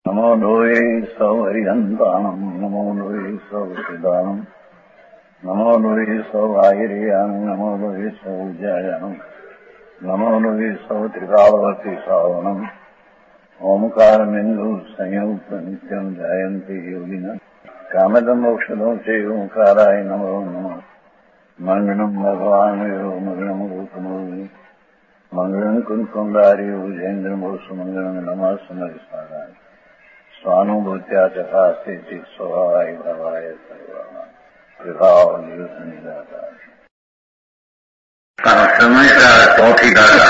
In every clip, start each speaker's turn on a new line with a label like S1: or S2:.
S1: नमो लोये सौहरिहन्तानम् नमो लोये सौचिदानम् नमो लोये सौभागिर्यानम् नमो लोये सौविद्यायानम् नमो लोये सौत्रिकावती सावनम् ओंकारमिन्दु संयुक्त नित्यम् जायन्ति योगिनः कामदम् मोक्षदम् च ओंकाराय नमो नमः मङ्गलम् भगवान् यो मङ्गलम् रूपमोहि मङ्गलम् कुन्कुण्डारि उजेन्द्रमोसुमङ्गलम् नमः समरिस्मराय स्वानुभूत्या चकास्ते चित् स्वभावाय भवाय प्रभाव समय का चौथी दादा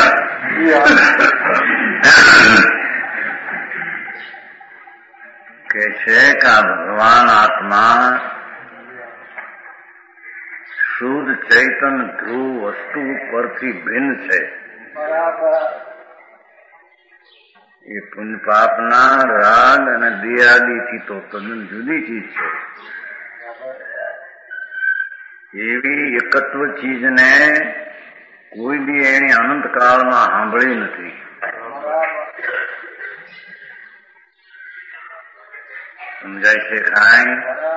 S1: कैसे का भगवान आत्मा शुद्ध चैतन ध्रुव वस्तु परથી ભિન્ન છે। એ પુણ્ય પાપના રાગ અને દેહાદિથી તો તદ્દન જુદી ચીજ છે। એવી એકત્વ ચીજને કોઈ બી એની અનંત કાળમાં સાંભળી નથી। સમજાય છે કાંઈ?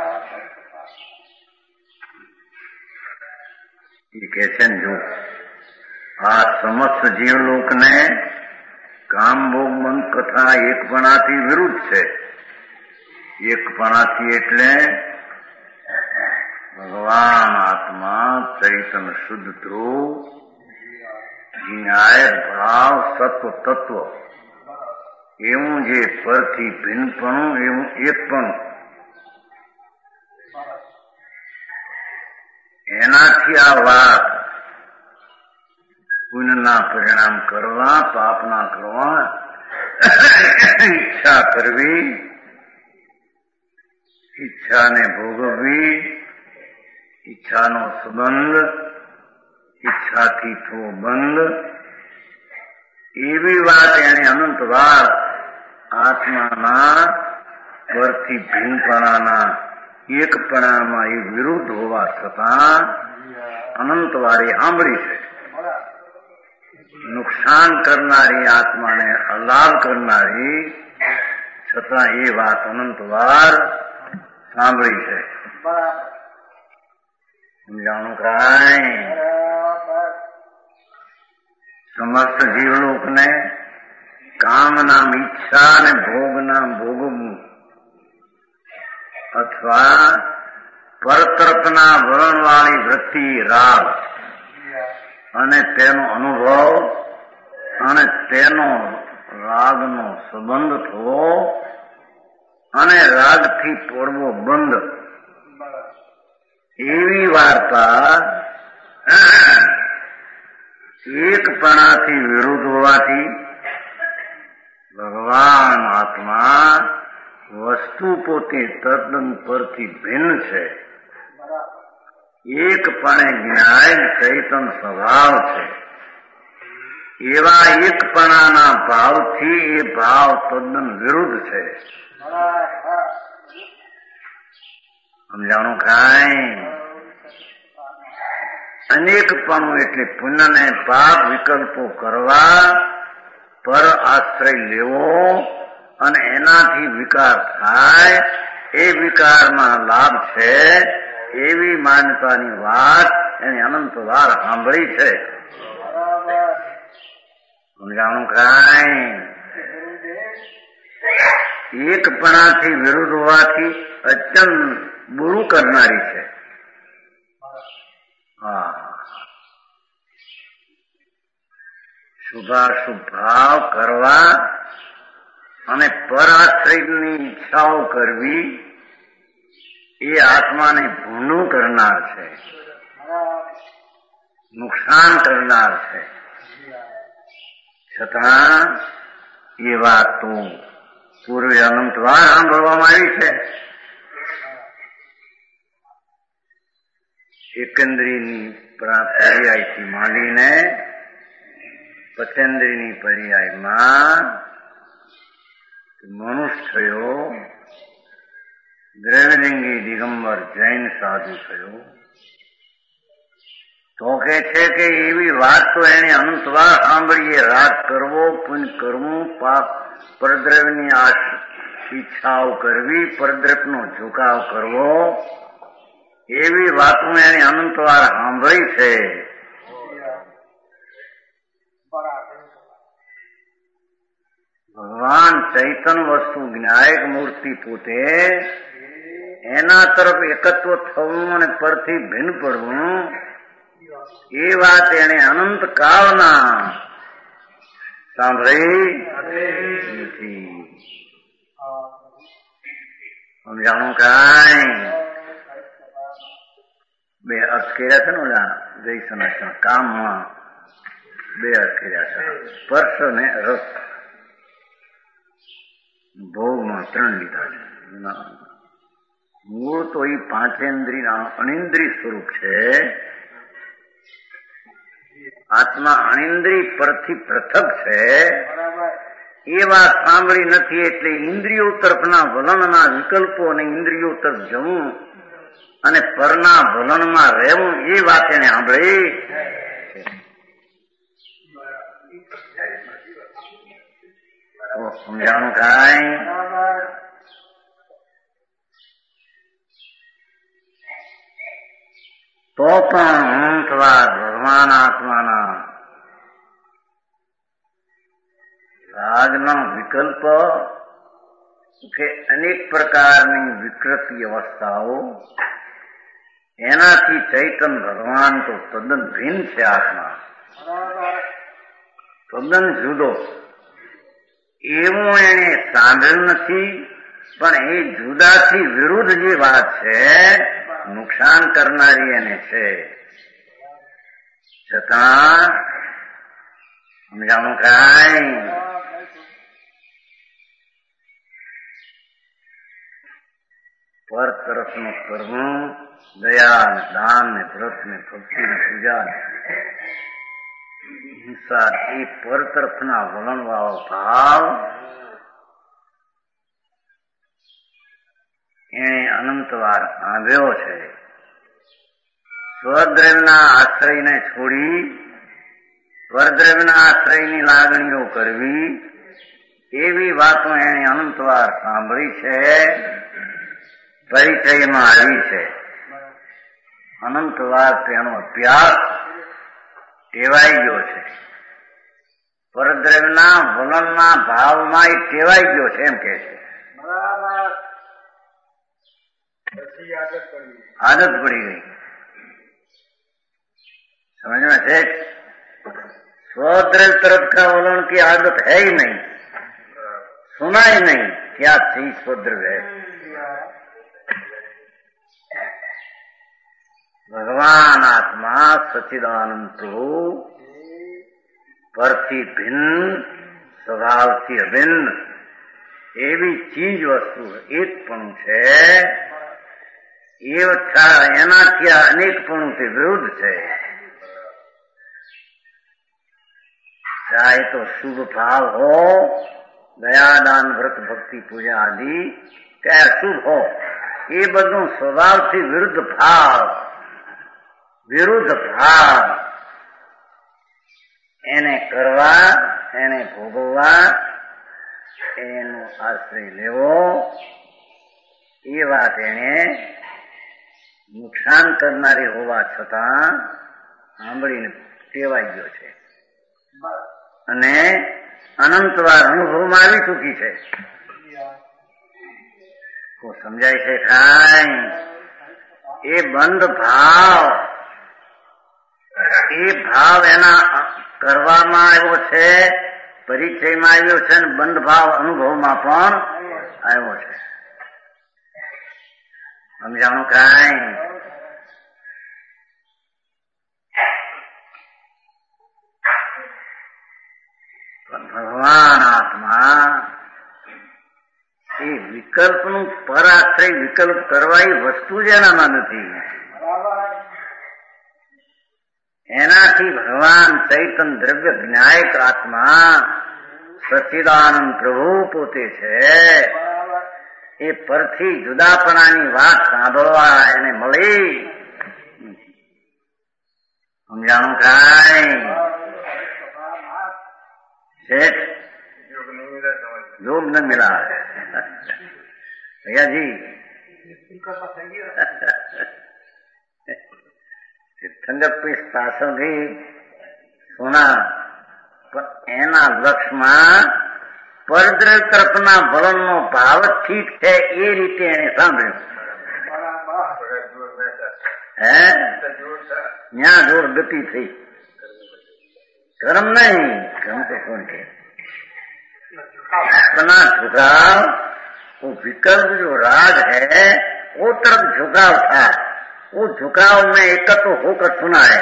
S1: એ કહે છે ને જો આ સમસ્ત જીવલોકને કામ ભોગ મન કથા એકપણાથી વિરુદ્ધ છે। એકપણાથી એટલે ભગવાન આત્મા ચૈતન શુદ્ધ ધ્રુવ ન્યાય ભાવ સત્વ તત્વ એવું જે પરથી ભિન્નપણું એવું એકપણું એનાથી આ વાત પુણ્યના પરિણામ કરવા પાપના કરવા ઈચ્છા કરવી ઈચ્છાને ભોગવવી ઈચ્છાનો સંબંધ ઈચ્છાથી થવો બંધ એવી વાત એણે અનંતવાર આત્માના પરથી ભિન્નપણાના એકપણામાં એ વિરુદ્ધ હોવા છતાં અનંતવારે સાંભળી છે। નુકસાન કરનારી આત્માને અલાભ કરનારી છતાં એ વાત અનંતવાર સાંભળી છે। સમજાણું કાંઈ? સમસ્ત જીવલોકને કામના ઈચ્છા અને ભોગના ભોગવું અથવા પરતરફના વલણવાળી વૃત્તિ રાગ અને તેનો અનુભવ અને તેનો રાગનો સંબંધ થવો અને રાગથી પડવો બંધ એવી વાર્તા એકપણાથી વિરુદ્ધ હોવાથી ભગવાન આત્મા વસ્તુ પોતે તદ્દન પરથી ભિન્ન છે। એકપણે જ્ઞાય ચૈતન સ્વભાવ છે। એવા એકપણાના ભાવથી એ ભાવ તદ્દન વિરુદ્ધ છે। સમજાણું કાંઈ? અનેકપણું એટલે પુણ્યને પાપ વિકલ્પો કરવા પર આશ્રય લેવો અને એનાથી વિકાર થાય એ વિકારમાં લાભ છે એવી માન્યતાની વાત એની અનંતવાર સાંભળી છે। સમજાણું કાંઈ? એકપણાથી વિરુદ્ધ હોવાથી અત્યંત બુરું કરનારી છે। હા, શુભાશુભ ભાવ કરવા અને પરાશ્રયની ઈચ્છાઓ કરવી એ આત્માને ભૂંડું કરનાર છે, નુકસાન કરનાર છે। છતાં એ વાત તો પૂર્વે અનંતવાર સાંભળવામાં આવી છે। એકેન્દ્રીયની પર્યાયથી માંડીને પચેન્દ્રીયની પર્યાયમાં મનુષ્ય થયો, દ્રવ્યલિંગી દિગંબર જૈન સાધુ થયો તો કે છે કે એવી વાત તો એને અનંતવાર સાંભળીએ। રાગ કરવો, પુણ્ય કરવું, પાપ પરદ્રવ્યની ઈચ્છાઓ કરવી, પરદ્રપનો ઝુકાવ કરવો, એવી વાતો એને અનંતવાર સાંભળી છે. ભગવાન ચૈતન વસ્તુ જ્ઞાયક મૂર્તિ પોતે એના તરફ એકત્વ થવું અને પરથી ભિન્ન પડવું, એ વાત એને અનંત કાળના સાંભળી નથી. સમજાણું કાંઈ? બે અર્થ કર્યા છે ને ઓલા જય સનાતન કામમાં, બે અર્થ કર્યા છે, સ્પર્શ ને રસ. ભોગમાં 3 લીધા છે. મૂળ તો એ પાંચેન્દ્રિય અનિન્દ્રિય સ્વરૂપ છે. આત્મા અનિન્દ્રિય પરથી પૃથક છે. એ વાત સાંભળી નથી એટલે ઇન્દ્રિયો તરફના વલણના વિકલ્પો અને ઇન્દ્રિયો તરફ જવું અને પરના વલણમાં રહેવું, એ વાત એને સાંભળી. સમજાણું કાંઈ? તો પણ અંતવાર ભગવાન આત્માના રાગના વિકલ્પ કે અનેક પ્રકારની વિકૃતિ અવસ્થાઓ, એનાથી ચૈતન ભગવાન તો તદ્દન ભિન્ન છે. આત્મા તદ્દન જુદો. એવું એને સાંભળ્યું નથી, પણ એ જુદાથી વિરુદ્ધ જે વાત છે, નુકસાન કરનારી એને છે. છતાં સમજાણું કાંઈ? પર તરફનું કરવું, દયા ને દાન ને વ્રત ને ભક્તિ ને પૂજા હિંસા, એ પર તરફના વલણવાળો ભાવ એને અનંતવાર આંભ્યો છે. સ્વદ્રવ્યના આશ્રયને છોડી પરદ્રવ્યના આશ્રયની લાગણીઓ કરવી, એવી વાતો એને અનંતવાર સાંભળી છે, પરિચયમાં આવી છે. અનંતવાર તેનો અભ્યાસ ટેવાઈ ગયો છે. પરદ્રવ્યના વલણના ભાવમાં એ ટેવાઈ ગયો છે, એમ કે છે. आदत पड़ी गई. समझ में से स्वद्रव्य तरफ का वलन की आदत है ही नहीं, सुना ही नहीं क्या चीज स्वद्रव्य है. भगवान आत्मा सच्चिदानंद प्रभु परથી ભિન્ન, સ્વભાવથી અભિન્ન એવી ચીજ વસ્તુ એકપણું છે. એનાથી અનેકપણુંથી વિરુદ્ધ છે. ચાહે તો શુભ ભાવ હો, દયાદાન વ્રત ભક્તિ પૂજા આદિ, કે અશુભ હો, એ બધું સ્વભાવથી વિરુદ્ધ ભાવ એને કરવા, એને ભોગવવા, એનો આશ્રય લેવો, એ વાત એને નુકસાન કરનારી હોવા છતાં સાંભળીને ટેવાઈ ગયો છે અને અનંતવાર અનુભવમાં આવી ચૂકી છે. તો સમજાય છે કાંઈ? એ બંધ ભાવ, એ ભાવ એના કરવામાં આવ્યો છે, પરિચયમાં આવ્યો છે, અને બંધ ભાવ અનુભવમાં પણ આવ્યો છે. સમજાણું કાંઈ? ભગવાન આત્મા એ વિકલ્પનું પરાશ્રય વિકલ્પ કરવા એ વસ્તુ જ એનામાં નથી. એનાથી ભગવાન ચૈતન દ્રવ્ય જ્ઞાયક આત્મા સચ્ચિદાનંદ પ્રભુ પોતે છે. એ પરથી જુદાપણાની વાત સાંભળવા એને મળી. સમજાણું કાંઈ? योग नहीं मिला भैया जी તીર્થંકર પીસ પાસેથી સુના એના લક્ષમાં પરદ્ર તરફના વલણનો ભાવ ઠીક છે એ રીતે એને સાંભળ્યું. હે ત્યાં જોર ગતિ થઈ. कर्म नहीं, कर्म तो कौन है? अपना झुकाव, वो विकल्प जो राग है वो तरफ झुकाव था. वो झुकाव में एकत्र होकर सुना है.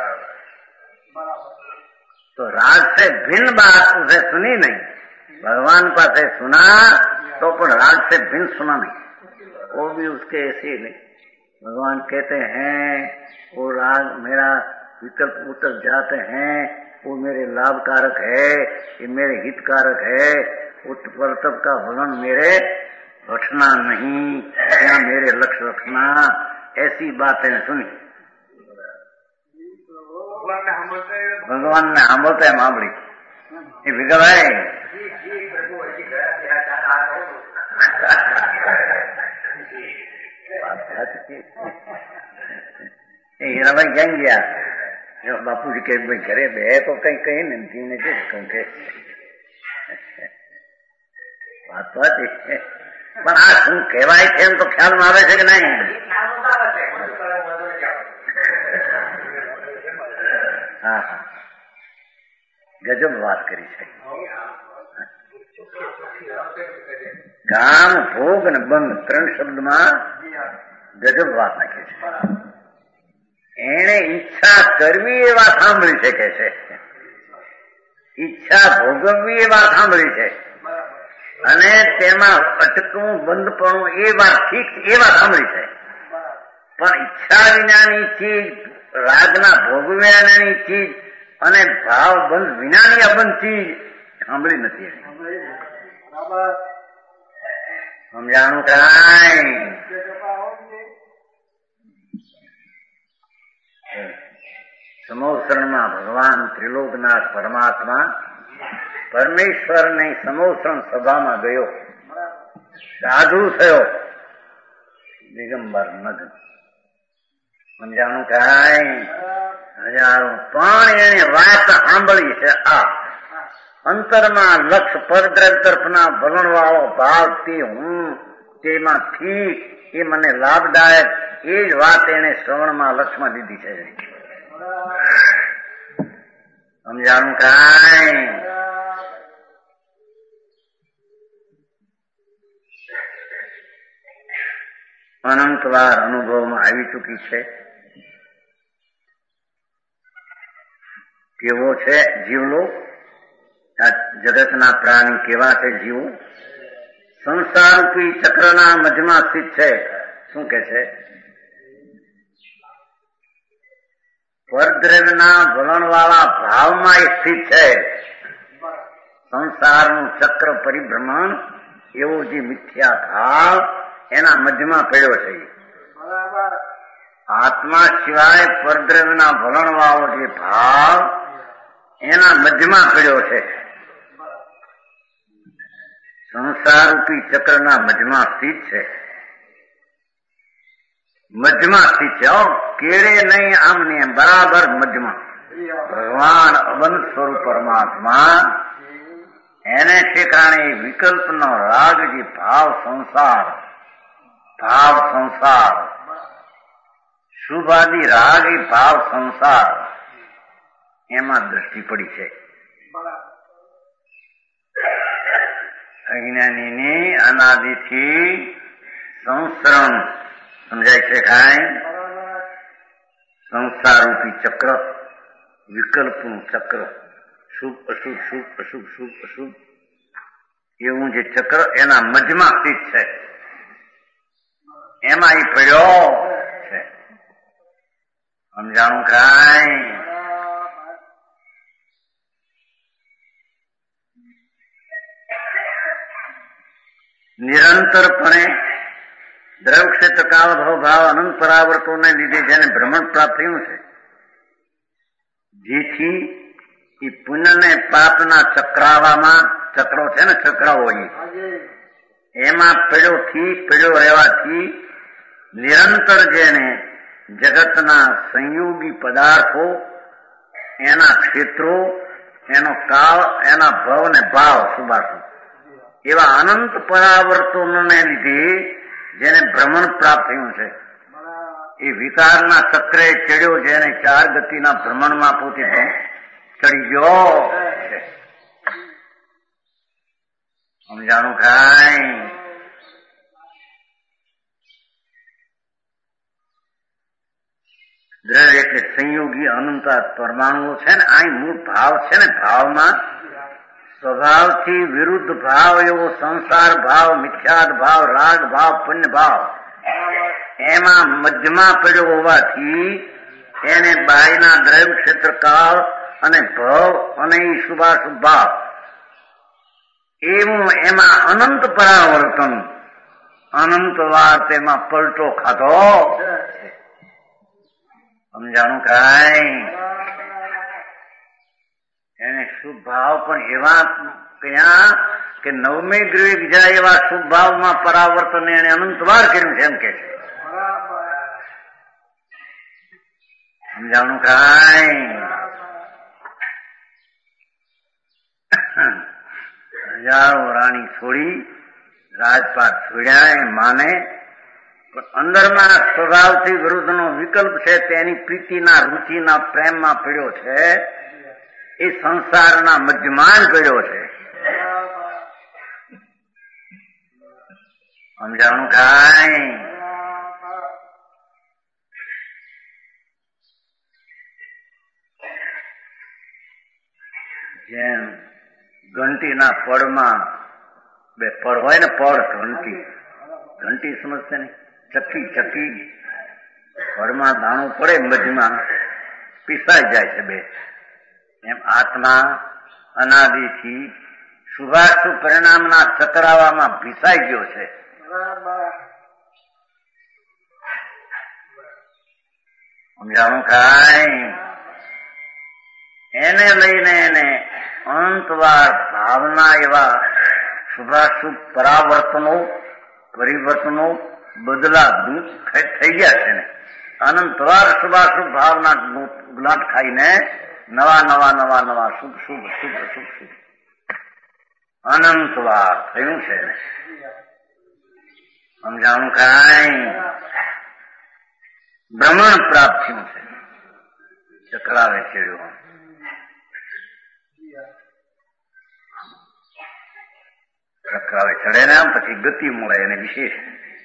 S1: तो राग से भिन्न बात उसे सुनी नहीं. भगवान पास सुना तो पर राग से भिन्न सुना नहीं. वो भी उसके ऐसे नहीं. भगवान कहते हैं वो राग मेरा विकल्प उतर जाते हैं, वो मेरे लाभकारक है, ये मेरे हितकारक है. उत्परतप का वर्णन मेरे रखना नहीं, क्या मेरे लक्ष्य रखना. ऐसी बातें सुनी. भगवान ने સાંભળતા એમ સાંભળી એ વિગવાય. હીરાભાઈ ક્યાં ગયા? બાપુજી કે ભાઈ ઘરે બે તો કઈ કહી ને જીવને કે કહું કે વાત તો હતી પણ આ શું કહેવાય છે એમ તો ખ્યાલમાં આવે છે કે નહીં? હા હા ગજબ વાત કરી છે. કામ ભોગ અને બંધ 3 શબ્દમાં ગજબ વાત નાખી છે. એને ઈચ્છા કરવી એ વાત સાંભળી શકે છે, ઈચ્છા ભોગવવી એ વાત સાંભળી છે, અને તેમાં અટકવું બંધપણું એ વાત ઠીક એ વાત સાંભળી છે. પણ ઈચ્છા વિનાની ચીજ, રાગના ભોગવ્યાની ચીજ અને ભાવ બંધ વિનાની અબંધ ચીજ સાંભળી નથી. સમજાણું કાંઈ? સમોસરણમાં ભગવાન ત્રિલોકનાથ પરમાત્મા પરમેશ્વરની સમોસરણ સભામાં ગયો. સાધુ થયો, દિગંબર નગ્ન. સમજાણું કાંઈ? હજારો. પણ એને વાત સાંભળી છે. આ અંતરમાં લક્ષ પરદ્રવ તરફના વલણવાળો ભાવ તે હું, તેમાં ઠીક, એ મને લાભદાયક, એ જ વાત એને શ્રવણમાં લક્ષમાં લીધી છે. સમજાણું કાંઈ? અનંત વાર અનુભવમાં આવી ચૂકી છે. કેવો છે જીવલો? આ જગતના પ્રાણી કેવા છે જીવો? સંસારરૂપી ચક્રના મધ્યમાં સ્થિત છે. શું કે છે? પરદ્રવ્યના વલણવાળા ભાવમાં એ સ્થિત છે. સંસારનું ચક્ર પરિભ્રમણ એવો જે મિથ્યા ભાવ એના મધ્યમાં પડ્યો છે. આત્મા સિવાય પરદ્રવ્યના વલણવાળો જે ભાવ એના મધ્યમાં પડ્યો છે. સંસારરૂપી ચક્રના મધ્યમાં સ્થિત છે. મધ્યમાં સ્થિત છે. કેળે નહીં, આમ ને બરાબર મધ્યમાં. ભગવાન અબંધ સ્વરૂપ પરમાત્મા એને ઠેકાણે વિકલ્પનો રાગ જે ભાવ સંસાર, શુભાદી રાગ એ ભાવ સંસાર, એમાં દ્રષ્ટિ પડી છે. અજ્ઞાનીની અનાદિથી સંસરણ સમજાય છે. કાંઈ? સંસારરૂપી ચક્ર, વિકલ્પનું ચક્ર, શુભ અશુભ, શુભ અશુભ, શુભ અશુભ, એવું જે ચક્ર એના મધ્યમાં સ્થિત છે. એમાં એ પડ્યો છે. સમજાણું કાંઈ? નિરંતરપણે દ્રવ ક્ષેત્ર કાળ ભાવ અનંત પરાવર્તોને લીધે જેને ભ્રમણ પ્રાપ્ત થયું છે, જેથી એ પુણ્ય ને પાપના ચક્રાવામાં, ચક્રો છે ને ચક્રાઓ, એમાં પડ્યો રહેવાથી નિરંતર જેને જગતના સંયોગી પદાર્થો, એના ક્ષેત્રો, એનો કાળ, એના ભવ ને ભાવ શુભાશુભ એવા અનંત પરાવર્તનોને લીધે જેને ભ્રમણ પ્રાપ્ત થયું છે, એ વિકારના ચક્રે ચડ્યો, જેને 4 ગતિના ભ્રમણમાં પોતે ચડી ગયો છે. સમજાણું કાંઈ? દ્રઢ એટલે સંયોગી અનંત પરમાણુઓ છે ને, અહીં મૂળ ભાવ છે ને, ભાવમાં સ્વભાવથી વિરુદ્ધ ભાવ એવો સંસાર ભાવ, મિથ્યાદ ભાવ, રાગ ભાવ, પુણ્ય ભાવ, એમાં મધ્યમાં પડ્યો હોવાથી એને બાયના દ્રવ્ય ક્ષેત્રકાળ અને ભવ અને એ શુભાશુભ ભાવ એવું એમાં અનંત પરાવર્તન, અનંત વાર તેમાં પલટો ખાધો. સમજાણું કાંઈ? એને શુભ ભાવ પણ એવા કયા કે 9મે ગ્રહ જાય એવા શુભ ભાવમાં પરાવર્તન એને અનંતવાર કર્યું છે એમ કે છે. સમજાણું કાંઈ? હજારો રાણી છોડી રાજપાટ છોડ્યા એ માને, પણ અંદરના સ્વભાવથી વિરુદ્ધનો વિકલ્પ છે તેની પ્રીતિના, રુચિના, પ્રેમમાં પડ્યો છે, એ સંસારના મધ્યમાં જ પડ્યો છે. સમજાણું કાંઈ? જેમ ઘંટીના પડમાં 2 પડ હોય ને, પડ ઘંટી સમજશે ને, ચક્કી પડમાં દાણું પડે, મધ્યમાં પીસાઈ જાય છે 2. એમ આત્મા અનાદિથી શુભાશુભ પરિણામના ચકરાવામાં ભીસાઈ ગયો છે. સમજાણું કાંઈ? એને લઈને એને અંતવાર ભાવના એવા શુભાશુભ પરાવર્તનો, પરિવર્તનો બદલા થઈ ગયા છે ને, અનંતવાર શુભાશુભ ભાવના ગુલાટ ખાઈને નવા શુભ અનંતવાર થયું છે ને. સમજાણું કાંઈ? ભ્રમણ પ્રાપ્ત થયું છે, ચકરાવે ચડ્યો. ચકરાવે ચડે ને પછી ગતિ મળે એને વિશેષ.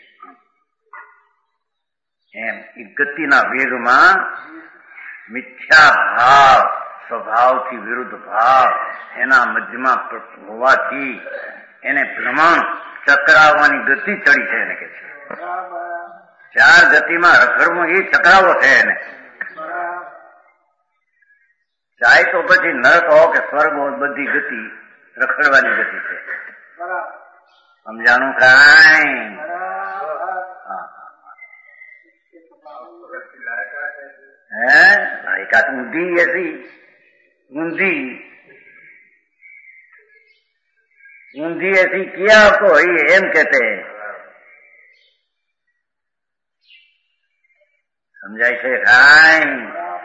S1: એમ એ ગતિના વેગમાં મિથ્યા ભાવ, સ્વભાવથી વિરુદ્ધ ભાવ એના મધ્યમાં હોવાથી એને ભ્રમણ ચકરાવવાની ગતિ ચડી છે એને કે છે. 4 ગતિમાં રખડવું એ ચકરાવો છે એને. ચાહે તો પછી નરક હો કે સ્વર્ગ હો, બધી ગતિ રખડવાની ગતિ છે. સમજાણું કાંઈ? હે લાયકાત ઊંધી એસી ઊંધી ऐसी किया तो એમ કહેતે. સમજાય છે કાંઈ?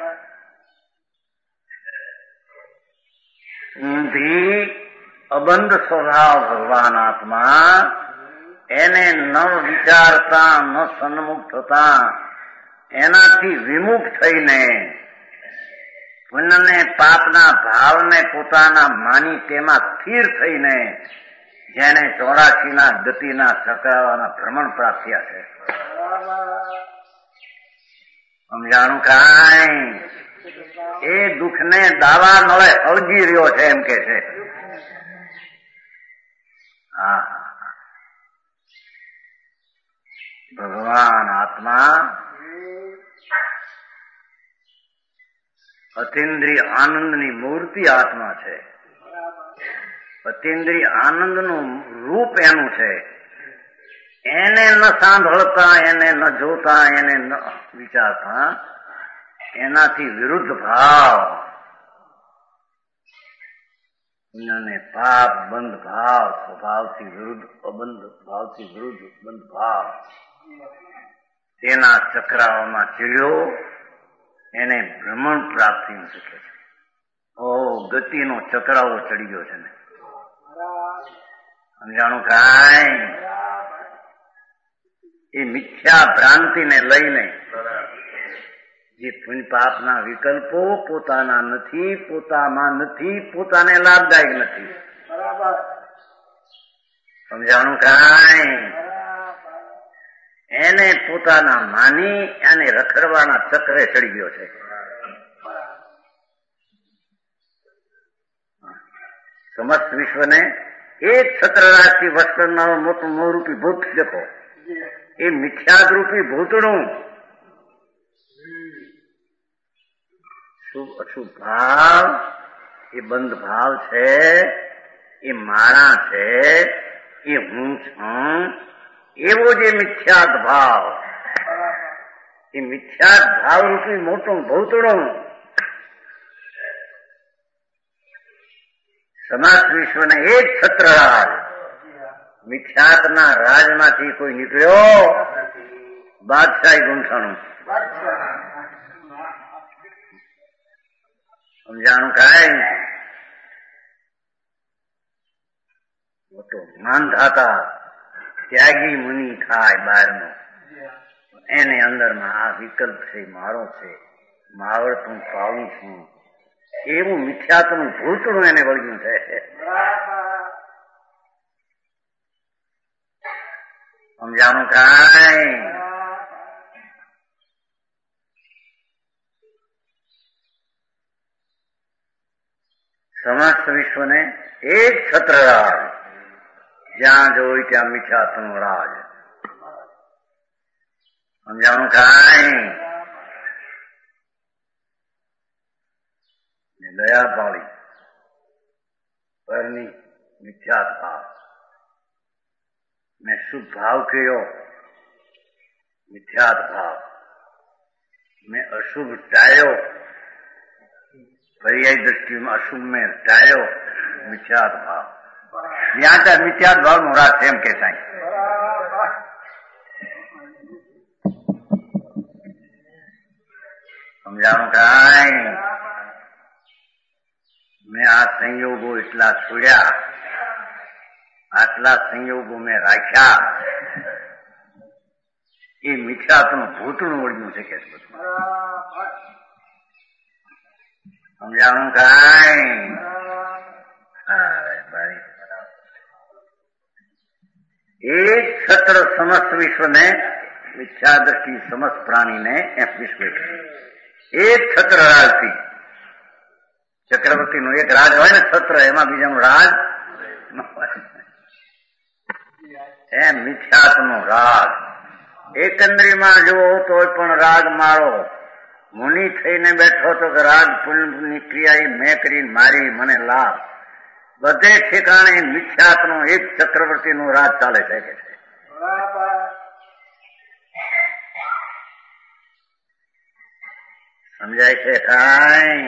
S1: ઊંધી અબંધ સ્વભાવ ભગવાન આત્મા, એને ન વિચારતા, ન સન્મુખ થતા, એનાથી વિમુખ થઈને પુણ્યને પાપના ભાવને પોતાના માની તેમાં સ્થિર થઈને જેને 84ના ગતિના ચક્રાવાના ભ્રમણ પ્રાપ્ત થયા છે. સમજાણું કાંઈ? એ દુઃખને દાવા નળે અવજી રહ્યો છે એમ કે છે. હા, ભગવાન આત્મા અતિન્દ્રિય આનંદની મૂર્તિ આત્મા છે. અતિન્દ્રિય આનંદનું રૂપ એનું છે. એને ન સાંભળતા, એને ન જોતા, એને ન વિચારતા, એનાથી વિરુદ્ધ ભાવ અને પાપ બંધ ભાવ, સ્વભાવથી વિરુદ્ધ અબંધ ભાવથી વિરુદ્ધ બંધ ભાવ, તેના ચક્રાઓમાં ચીડ્યો એને ભ્રમણ પ્રાપ્તિ શીખે છે. ઓ ગતિનો ચક્રાવો ચડી ગયો છે ને, સમજાણું કાંઈ? એ મિથ્યા ભ્રાંતિને લઈને જે પુણ્ય પાપના વિકલ્પો પોતાના નથી, પોતામાં નથી, પોતાને લાભદાયક નથી. સમજાણું કાંઈ? એને પોતાના માની અને રખડવાના ચક્રે ચડી ગયો છે. સમસ્ત વિશ્વને એક છત્રરાજથી વશ કરનારો મોટું મોહરૂપી ભૂત દેખો. એ મિથ્યાદરૂપી ભૂતનું શુભ અશુભ ભાવ, એ બંધ ભાવ છે, એ માળા છે, એ હું છું, એવો જે મિથ્યાદ ભાવ, એ મિથ્યાદ ભાવ રૂપી મોટું ભૂતળું સમસ્ત વિશ્વને એક છત્રરાજ, મિથ્યાતના રાજમાંથી કોઈ નીકળ્યો બાદશાહી ગૂંઠાણું. સમજાણું કાંઈ? મોટો માનધાતા ત્યાગી મુનિ થાય બહારનો, એને અંદરમાં આ વિકલ્પ છે, મારો છે, માવડતું પાવું છું, એવું મિથ્યાત્વનું ભૂતનું એને વળગ્યું છે. સમજાણું કાંઈ? સમસ્ત વિશ્વને એક છત્રરાજ, જ્યાં જોઈ ત્યાં મિથ્યાત્વનું રાજ. સમજાણું કાંઈ? દયા પાળી પરની મિથ્યાત ભાવ, મેં શુભ ભાવ કર્યો મિથ્યાત ભાવ, મેં અશુભ ટાળ્યો, પર્યાય દ્રષ્ટિમાં અશુભ મેં ટાળ્યો મિથ્યાત ભાવ. જ્યાં ત્યાં મિથ્યાત ભાવનું રાજ એમ કે સાંઈ. સમજાણું કાંઈ? મેં આ સંયોગો એટલા છોડ્યા, આટલા સંયોગો મેં રાખ્યા, એ મિથ્યાત્વનું ભૂતનું વળગ્યું છે કે સમજાણું કાંઈ? એક છત્ર સમસ્ત વિશ્વને, મિથ્યા દ્રષ્ટિ સમસ્ત પ્રાણીને વિશ્વ એક છત્ર રાજથી, ચક્રવર્તીનું એક રાજ હોય ને છત્ર, એમાં બીજાનું રાજ એમ મિથ્યાત્વનો રાગ. એકંદરીમાં જુઓ તો પણ રાગ મારો, મુનિ થઈને બેઠો તો કે રાગ પુણ્યની ક્રિયા મેં કરી, મારી મને લાભ, બધે ઠેકાણે મિથ્યાત્વનો એક ચક્રવર્તીનો રાજ ચાલે છે કે છે. સમજાય છે કાંઈ?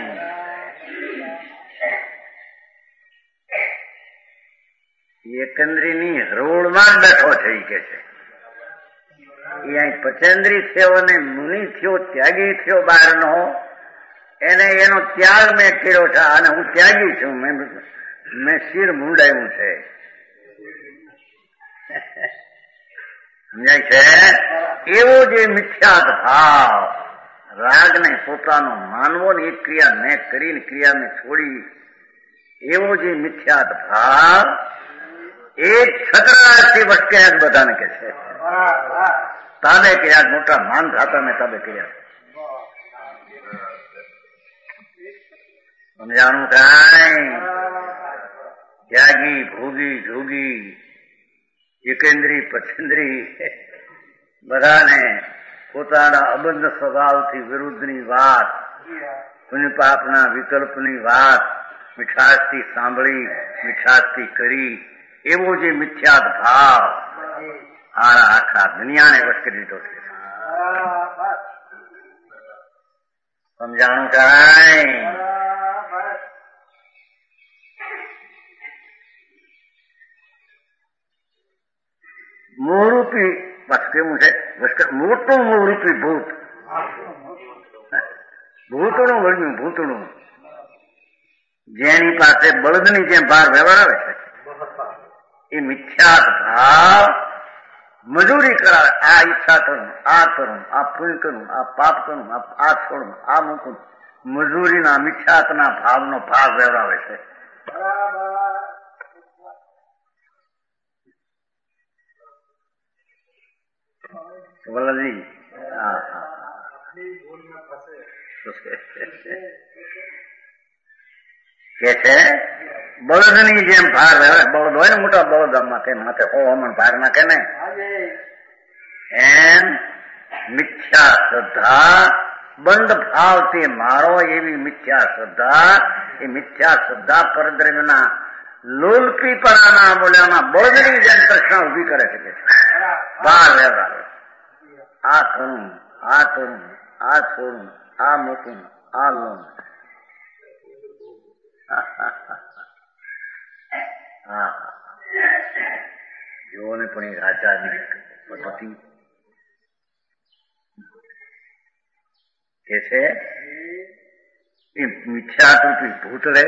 S1: એકંદરીની રોડમાં જ બેઠો છે એ કે છે. એ અહીં પચેન્દ્રી થયો અને મુનિ થયો, ત્યાગી થયો બહારનો, એને એનો ત્યાગ મેં કર્યો છે, અને હું ત્યાગી છું, મેં શિર મૂંડાયું છે. સમજાય છે? એવો જે મિથ્યાત ભાવ, રાગને પોતાનો માનવો ને એક ક્રિયા મેં કરીને ક્રિયાને છોડી, એવો જે મિથ્યાત ભાવ એક છત્રરાજથી વટક્યા જ બધાને કે છે. તાબે કર્યા, મોટા માન ખાતા મેં તાબે કર્યા. સમજાણું કાંઈ? ત્યાગી, ભોગી, જોગી, એકેન્દ્રી, પચેન્દ્રી, બધાને પોતાના અબંધ સ્વભાવથી વિરુદ્ધની વાત, પુણ્ય પાપના વિકલ્પની વાત મીઠાશથી સાંભળી, મીઠાશથી કરી, એવો જે મિથ્યાત ભાવ આખા દુનિયાને વશ કરી દીધો છે. સમજાણું કાંઈ? મોહરૂપી બસ કેવું છે મોટું મોહરૂપી ભૂત, ભૂતળું વળ્યું ભૂતળું, જેની પાસે બળદની જેમ ભાર વ્યવહાર આવે છે એ મિથ્યા ભાવ મજૂરી કરાવે. આ ઈચ્છા કરું, આ કરું, આ પુણ્ય કરું, આ પાપ કરું, આ છોડું, આ મૂકું, મજૂરીના મિથ્યાત્વના ભાવનો ભાગ વ્યવહાવે છે. વલ્લભજી કે છે બળદની જેમ ભાર વ્યવહાર. બળદ હોય ને મોટા બળદ માથે હોમણ ભાર નાખે ને એમ મિથ્યા શ્રદ્ધા બંધ ભાવથી મારો એવી મિથ્યા શ્રદ્ધા, એ મિથ્યા શ્રદ્ધા પરદ્રવ્યના લોલપીપણાના બોલ્યામાં બળદની જેમ પ્રશ્ન ઉભી કરે છે. બહાર વ્યવહાર આ કરું, આ કરું, આ છોડું, આ મૂકું, આ લોન. જોને પણ એ રાજાની પદ્ધતિ કે છે એ મિથ્યાત્વથી ભૂતળે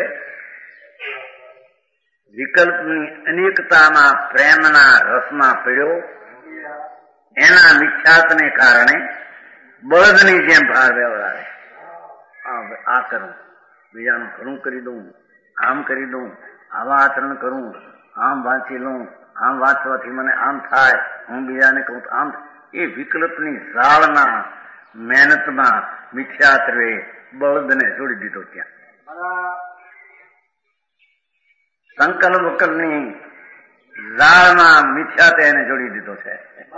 S1: વિકલ્પની અનેકતામાં પ્રેમના રસમાં પડ્યો. એના મિથ્યાત્વને કારણે બળદની જેમ ભાર વ્યવહારે. આ કરું, બીજાનું ઘણું કરી દઉં, આમ કરી દઉં, આવા આચરણ કરું, આમ વાંચી લઉં, આમ વાંચવાથી મને આમ થાય, હું બીજાને કહું આમ. એ વિકલ્પની ઝાડના મહેનતમાં મિથ્યાત્વે બળદને જોડી દીધો. ત્યાં સંકલ્પ વકલ્પની ઝાડમાં મિથ્યાત્વે એને જોડી દીધો છે.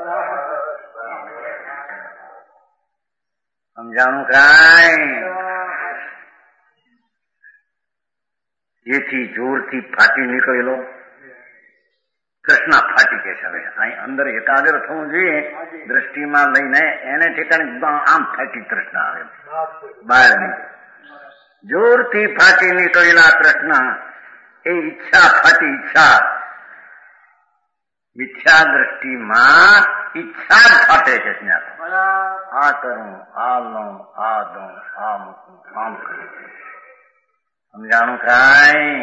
S1: સમજાણું કાંઈ? જેથી જોરથી ફાટી નીકળેલો કૃષ્ણ ફાટી કે છે. અહીં અંદર એકાગ્ર થવું જોઈએ દ્રષ્ટિમાં લઈને, એને ઠેકાણે આમ ફાટી કૃષ્ણ આવે બહાર નહીં. જોરથી ફાટી નીકળેલા કૃષ્ણ એ ઈચ્છા ફાટી. ઈચ્છા મિથ્યા દ્રષ્ટિમાં ઈચ્છા જ ફાટે છે. આ કરું, આ લઉં, આ દઉં, આ મૂકું, આમ કરું. સમજાણું કાંઈ?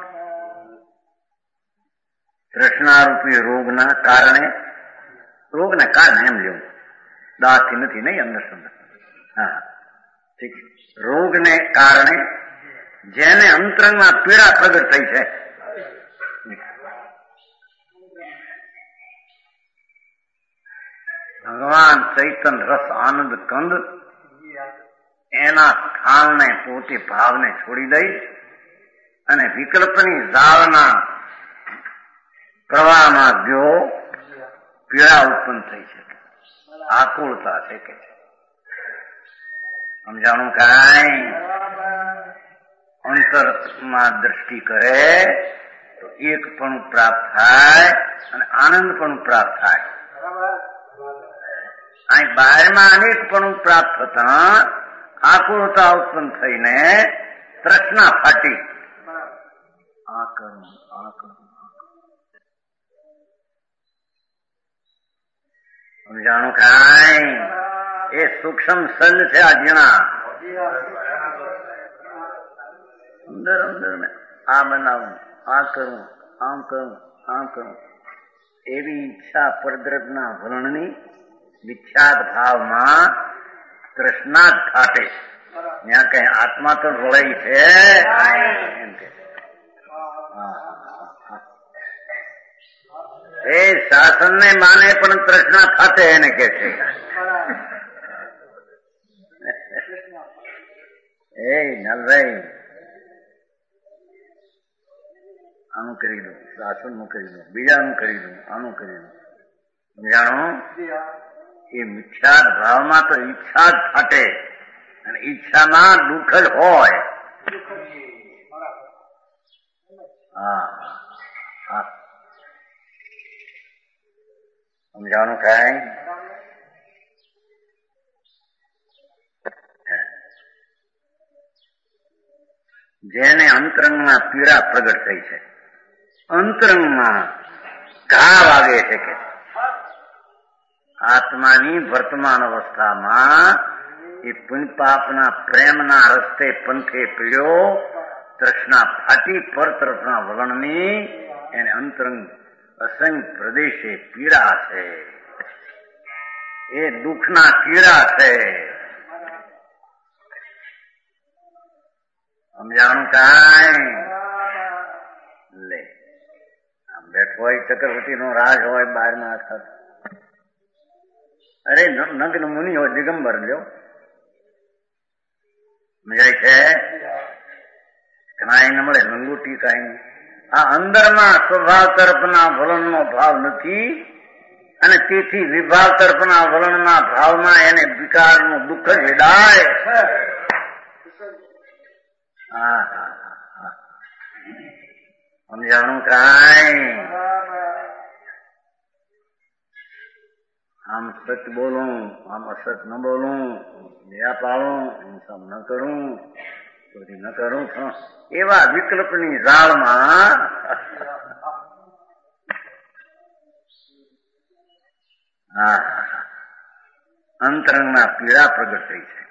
S1: તૃષ્ણારૂપી રોગના કારણે એમ લેવું, દાથી નથી નહીં અંદર અંદર. હા ઠીક. રોગને કારણે જેને અંતરંગમાં પીડા પ્રગટ થઈ છે, ભગવાન ચૈતન રસ આનંદ કંદ એના સ્થાનને પોતે ભાવને છોડી દઈ અને વિકલ્પની ઝાડના પ્રવાહમાં ગયો. પીડા ઉત્પન્ન થઈ છે, આકુળતા છે કે છે. સમજાણું કાંઈ? અંતરમાં દ્રષ્ટિ કરે તો એકપણું પ્રાપ્ત થાય અને આનંદ પણ પ્રાપ્ત થાય. અહીં બહારમાં અનેકપણું પ્રાપ્ત થતા આકુળતા ઉત્પન્ન થઈને તૃષ્ણા ફાટી. આ કરું, આ કરું. સમજાણું કાંઈ? એ સૂક્ષ્મ સલ છે આ ઝીણા. અંદર અંદર આ બનાવું, આ કરું, આમ કરું, આમ કરું. એવી ઈચ્છા પરદ્રવ્યના વર્ણની મિથ્યાત ભાવમાં તૃષ્ણા જ ફાટે. ત્યાં કઈ આત્મા તો વળાઈ છે એમ કે એ શાસનને માને પણ તૃષ્ણા ફાટે એને કે છે. એ નલભાઈ આનું કરી દઉં, શાસનનું કરી દઉં, બીજાનું કરી દઉં, આનું કરી દઉં. સમજાણો? એ મિથ્યાત ભાવમાં તો ઈચ્છા જ ફાટે અને ઈચ્છામાં દુઃખ જ હોય. હા હા સમજાણું કાંઈ? જેને અંતરંગમાં પીડા પ્રગટ થઈ છે, અંતરંગમાં ઘા વાગે છે કે આત્માની વર્તમાન અવસ્થામાં એ પુણ્ય પાપના પ્રેમના રસ્તે પંથે પીડ્યો, તૃષ્ણા ફાટી પર તરફના વલણની એને અંતરંગ અસંગ પ્રદેશે પીડા છે. એ દુઃખના કીડા છે. સમજાણું કાંઈ? લે આમ બેઠો હોય, ચક્રવર્તી નો રાજ હોય, બહારના અર્થાત અરે નગ્ન મુનિ હોય, દિગંબર લ્યો, સમજાય છે? કાંઈ ન મળે, લંગોટી કાંઈ. આ અંદરમાં સ્વભાવ તરફના વલણનો ભાવ નથી અને તેથી વિભાવ તરફના વલણના ભાવમાં એને વિકારનું દુઃખ જ વેડાય. સમજાણું કાંઈ? આમ સચ બોલું, આમ અસત ન બોલું, દયા પાડું, હિંસા ન કરું, ચોરી ન કરું, એવા વિકલ્પની જાળમાં અંતરંગના પીડા પ્રગટ થઈ છે.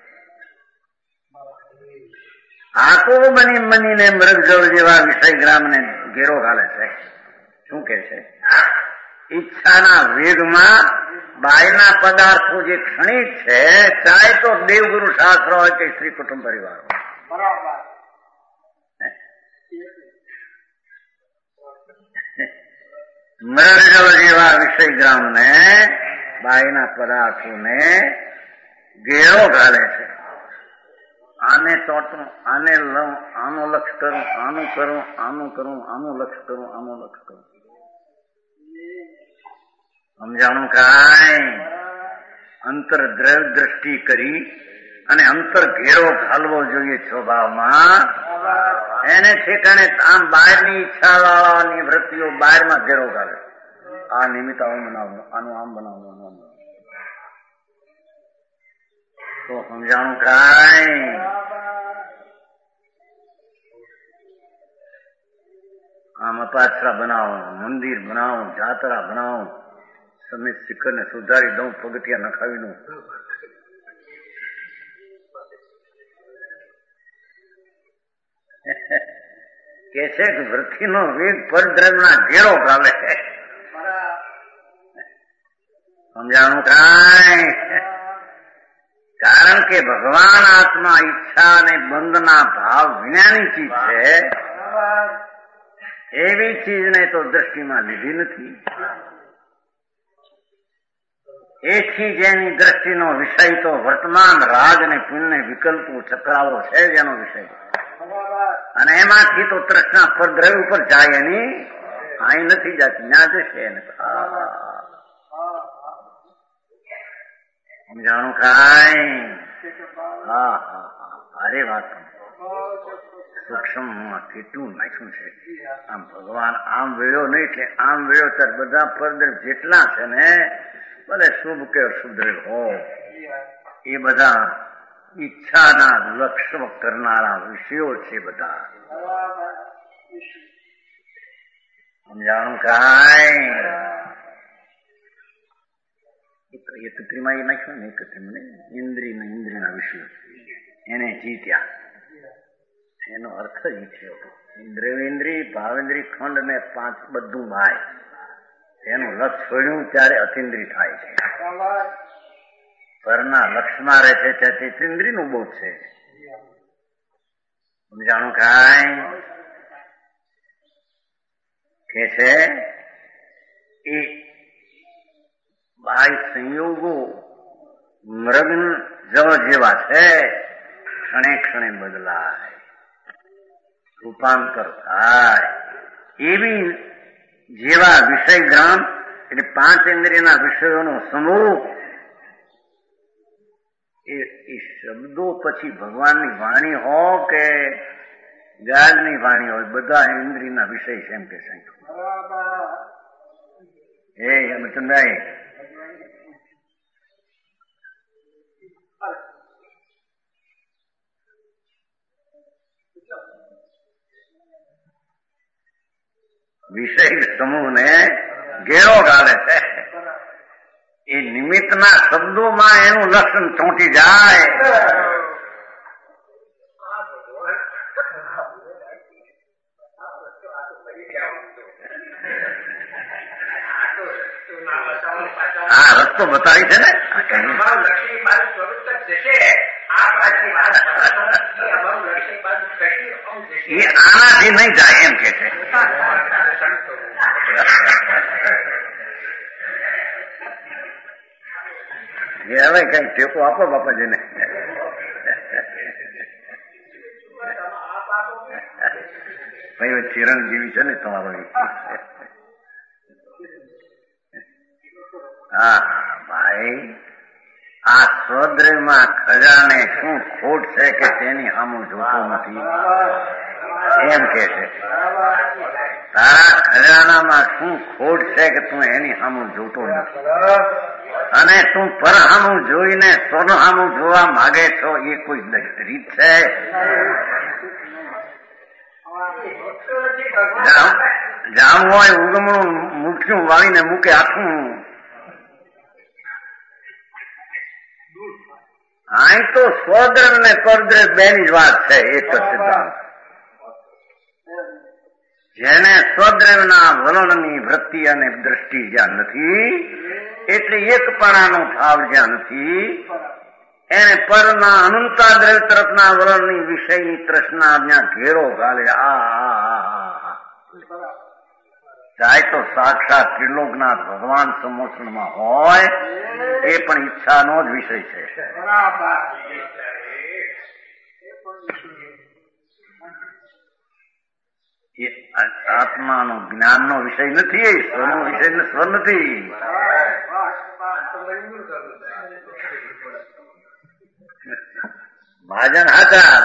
S1: આંખો બનીને મૃગજળ જેવા વિષય ગ્રામને ઘેરો ઘાલે છે. શું કે છે? ઈચ્છાના વેગમાં બાયના પદાર્થો જે ક્ષણિક છે, ચાહે તો દેવગુરુ શાસ્ત્ર હોય કે સ્ત્રી કુટુંબ પરિવાર હોય, બરાબર, મૃગજળ જેવા વિષય ગ્રામને બાયના પદાર્થોને ઘેરો ઘાલે છે. આને ચોટું, આને લઉં, આનું લક્ષ કરું, આનું કરું, આનું કરું, આનું લક્ષ કરું, આનું લક્ષ કરું. સમજાણું કાંઈ? અંતર દ્રષ્ટિ કરી અને અંતર ઘેરો ઘાલવો જોઈએ સ્વભાવમાં. એને ઠેકાણે આમ બહારની ઈચ્છા વાળાની વૃત્તિઓ બહારમાં ઘેરો ઘાલે. આ નિમિત્ત આવું બનાવવું, આનું આમ બનાવવું, તો સમજાણું કાંઈ? આમ અપાછરા બનાવો, મંદિર બનાવો, જાત્રા બનાવો, સમિત શિખર ને સુધારી દઉં, પગથિયા નખાવી દઉં. કે છે કે વૃત્તિનો વેગ પરદ્રવ્યના ઘેરો ઘાલે. સમજાણું કાંઈ? કારણ કે ભગવાન આત્મા ઈચ્છા અને બંધના ભાવ વિનાની ચીજ છે. એવી ચીજને તો દ્રષ્ટિમાં લીધી નથી. એથી જેની દ્રષ્ટિનો વિષય તો વર્તમાન રાગ અને પુણ્ય વિકલ્પો ચક્રાવો છે જેનો વિષય, અને એમાંથી તો તૃષ્ણા પરદ્રવ્ય ઉપર જાય એની અહીં નથી જતી, ના જશે એને. સમજાણું કાંઈ? હા હા હા, અરે વાત સૂક્ષ્મ કેટલું નાખ્યું છે. આમ ભગવાન આમ વેળ્યો નહીં એટલે આમ વેળ્યો ત્યારે બધા પરદ્રવ્ય જેટલા છે ને, ભલે શુભ કે અશુભ હો, એ બધા ઈચ્છાના લક્ષ્ય કરનારા વિષયો છે બધા. સમજાણું કાંઈ? એકત્રીમાં એ નાખ્યું ને, એકત્રીમાં ઇન્દ્રિયના વિષયો એને જીત્યા. એનો અર્થ જ છે ઇન્દ્રિય, ભાવેન્દ્રિય, ખંડ ને 5 બધું ભાઈ એનું લક્ષ છોડ્યું ત્યારે અતિન્દ્રિય થાય છે. પરના લક્ષમાં રહે છે ત્યાંથી ઇન્દ્રિયનું બોધ છે. સમજાણું કાંઈ? કે છે એ બાહ્ય સંયોગો મૃગ જળ જેવા છે, ક્ષણે ક્ષણે બદલાય, રૂપાંતર થાય. એવી જેવા વિષય ગ્રામ એટલે 5 ઇન્દ્રિયના વિષયોનો સમૂહ, એ શબ્દો પછી ભગવાનની વાણી હો કે ગાજની વાણી હોય, બધા ઇન્દ્રિયના વિષય છે એમ કે સાહેબ. એ ચંદાઈ વિષય સમૂહને ઘેરો ગાલે છે. એ નિમિત્તના શબ્દોમાં એનું લક્ષણ ચોંટી જાય. હા, રસ્તો બતાવી છે ને. એ આનાથી નહીં જાય એમ કે છે. હવે કઈ ટેકો આપો બાપાજીને. ભાઈ ચિરંજીવી છે ને તમારો. હા ભાઈ, આ સ્વદ્રવ્યમાં ખજાને શું ખોટ છે કે તેની સામું જોતો નથી એમ કે છે. તારા ખજાનામાં શું ખોટ છે કે તું એની સામું જોતો નથી, અને તું પરહામું જોઈને સ્વરહામું જોવા માંગે છો. એ કોઈ રીત છે? જાણવું હોય ઉગમણું મૂક્યું વાળીને મૂકે આખું. અહીં તો સ્વદ્રવ ને પરદ્રવ બેની જ વાત છે. એક જ સિદ્ધાંત. જેને સ્વદ્રવના વલણની વૃત્તિ અને દ્રષ્ટિ જ્યાં નથી, એટલે એકપણાનો ભાવ જ્યાં નથી, એને પરના અનંતા દ્રવ્ય તરફના વલણની વિષયની તૃષ્ણા જ્યાં ઘેરો ગાલે જાય તો સાક્ષાત ત્રિલોકનાથ ભગવાન સમોષણમાં હોય એ પણ ઈચ્છાનો જ વિષય છે. એ આત્માનો જ્ઞાનનો વિષય નથી, એ સ્વનો વિષય સ્વ નથી. મહાજન હતા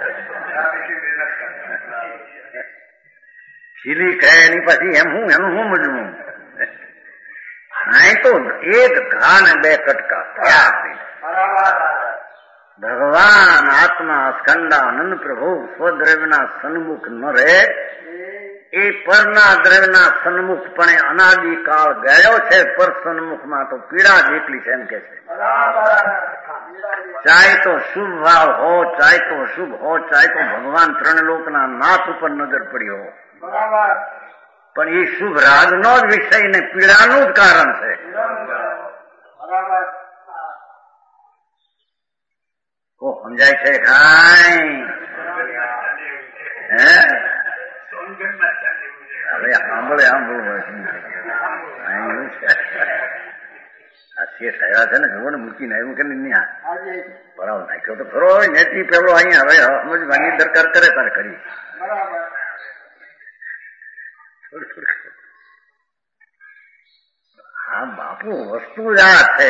S1: ખીલી કહે એની પછી એમ હું એનું શું મજવું. અહીં તો એક ઘા ને બે કટકા ભગવાન આત્મા સ્કંદાનંદ પ્રભુ સ્વદ્રવ્યના સન્મુખ ન રહે. એ પરના દ્રવ્યના સન્મુખ પણ અનાદિકાળ ગયો છે. પર સન્મુખમાં તો પીડા જ એકલી છે એમ કે છે. ચાહે તો શુભ ભાવ હો, ચાહે તો અશુભ હો, ચાહે તો ભગવાન ત્રણ લોકના નાથ ઉપર નજર પડી હો, પણ એ શુભ રાગનો જ વિષય ને પીડાનું જ કારણ છે. કો સમજાય છે કાંઈ? હવે સાંભળવું આ શેઠ આવ્યા છે ને, જુઓ ને મૂકીને આવ્યું કે નહીં, બરાબર નાખ્યો તો ખરો. નેતી પેલો અહીંયા હવે સમજવાની દરકાર કરે તારે કરી. હા બાપુ, વસ્તુ જ આ છે.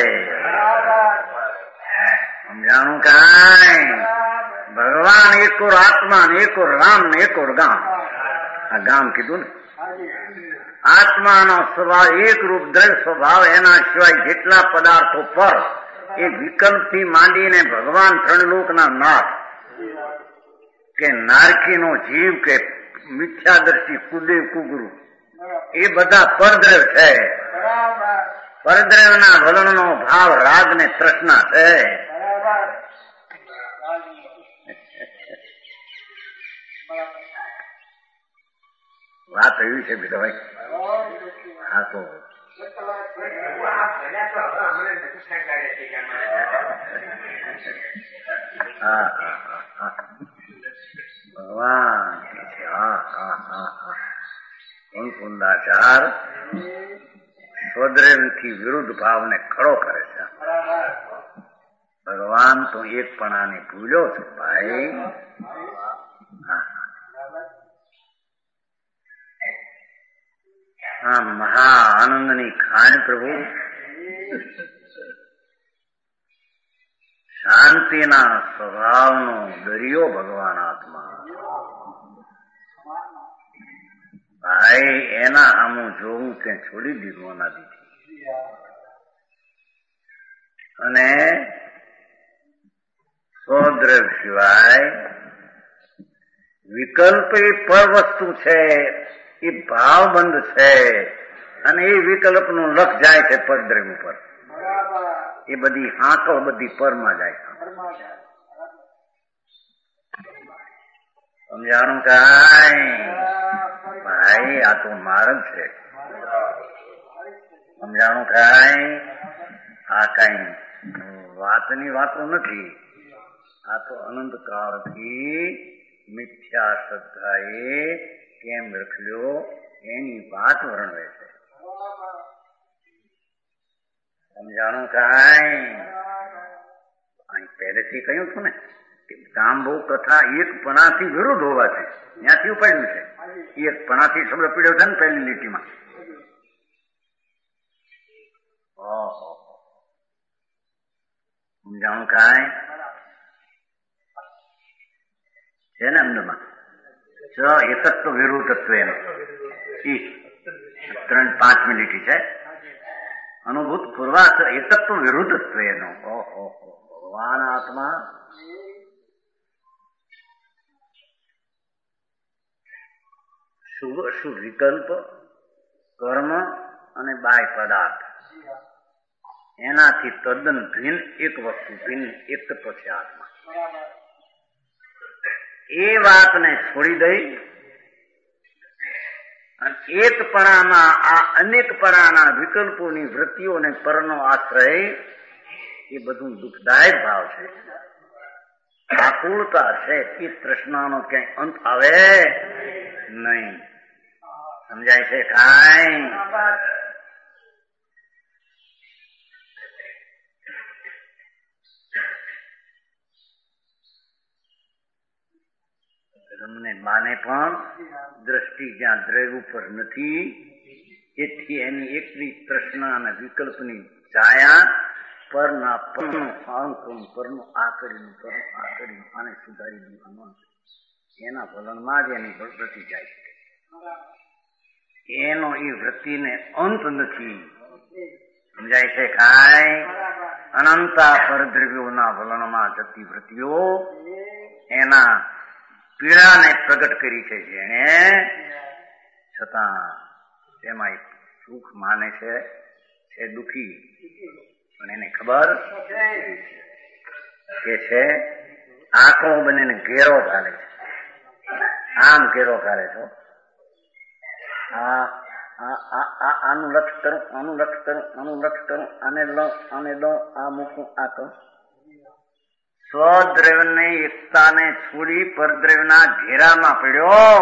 S1: સમજાણું કાંઈ? ભગવાન એકોર આત્મા ને એકોર રામ ને એકોર ગામ. આ ગામ કીધું ને. આત્માનો સ્વભાવ એક રૂપ દ્રવ્ય સ્વભાવ, એના સિવાય જેટલા પદાર્થો પર એ વિકલ્પથી માંડીને ભગવાન ત્રણ લોકના નાથ કે નારકીનો જીવ કે મિથ્યાદર્શી કુદેવ કુગુરુ, એ બધા પરદ્રવ છે. પરદ્રવના વલણનો ભાવ રાગ ને તૃષ્ણા છે. વાત એવી છે બીજાભાઈ. હા તો ભગવાન કુંદાચાર સ્વદ્રવ્યથી વિરુદ્ધ ભાવને ખડો કરે છે. ભગવાન તો એકપણાને ભૂલ્યો છે ભાઈ. આ મહા આનંદની ખાણ પ્રભુ, શાંતિના સ્વભાવનો દરિયો ભગવાન આત્મા. ભાઈ એના આમું જોવું કે છોડી દીધું અનાદિથી. અને સ્વદ્રવ્ય સિવાય વિકલ્પ એ પર વસ્તુ છે, એ ભાવબંધ છે, અને એ વિકલ્પનું લક્ષ જાય છે પરદ્રવ્ય ઉપર. એ બધી આંકળ બધી પરમાં જાય. સમજાણું કાંઈ? ભાઈ આ તો માર્ગ છે. સમજાણું કાંઈ? આ કઈ વાતની વાતો નથી. આ તો અનંત કાળથી મિથ્યા શ્રદ્ધાએ કેમ રખ્યો એની વાત વર્ણવે છે. સમજાણું કાંઈ? અહીં પહેલેથી કહ્યું હતું ને કે ગાંભો કથા એકપણાથી વિરુદ્ધ હોવાથી ત્યાંથી ઉપાડ્યું છે. એકપણાથી શબ્દ પીડ્યો છે ને પહેલી લીટીમાં. સમજાણું કાંઈ? છે ને અમદામાં એકત્વ વિરુદ્ધત્વ એમ 3-5 મિનિટ છે. અનુભૂત પૂર્વાર્થ એકત્વ વિરુદ્ધત્વ એનો. ઓહો ભગવાન આત્મા શુભ અશુભ વિકલ્પ કર્મ અને બાહ્ય પદાર્થ એનાથી તદ્દન ભિન્ન એક વસ્તુ, ભિન્ન એકત્વ છે આત્મા. એ વાતને છોડી દઈ અને એકપણામાં આ અનેકપણાના વિકલ્પોની વૃત્તિઓને પરનો આશ્રય એ બધું દુઃખદાયક ભાવ છે, આકુળતા છે. એ તૃષ્ણાનો ક્યાંય અંત આવે નહીં. સમજાય છે કાંઈ? ધર્મને માને પણ દ્રષ્ટિ જ્યાં દ્રવ્ય ઉપર નથી એથી એની એકલી તૃષ્ણા અને વિકલ્પની છાયા પરના પરનું આંકનું પરનું આકડીનું પરનું આકડીનું આને સુધારી દીધું એના વલણમાં જ એની વૃત્તિ જાય છે. એનો એ વૃત્તિને અંત નથી. સમજાય છે કાંઈ? અનંતા પરદ્રવ્યોના વલણમાં જતી વૃત્તિઓ એના પીડાને પ્રગટ કરી છે. જેણે છતાં તેમાં એક સુખ માને છે દુઃખી, પણ એને ખબર કે છે આંખો બનીને ઘેરો ઘાલે છે. આમ ઘેરો ઘાલે છો. આનું લક્ષ કરું, આનું લક્ષ કરું, આનું લક્ષ કરું, આને લો, આ મૂકું, આ કરું. સ્વદ્રવ્યની એકતાને છોડી પરદ્રવ્યના ઘેરામાં પડ્યો.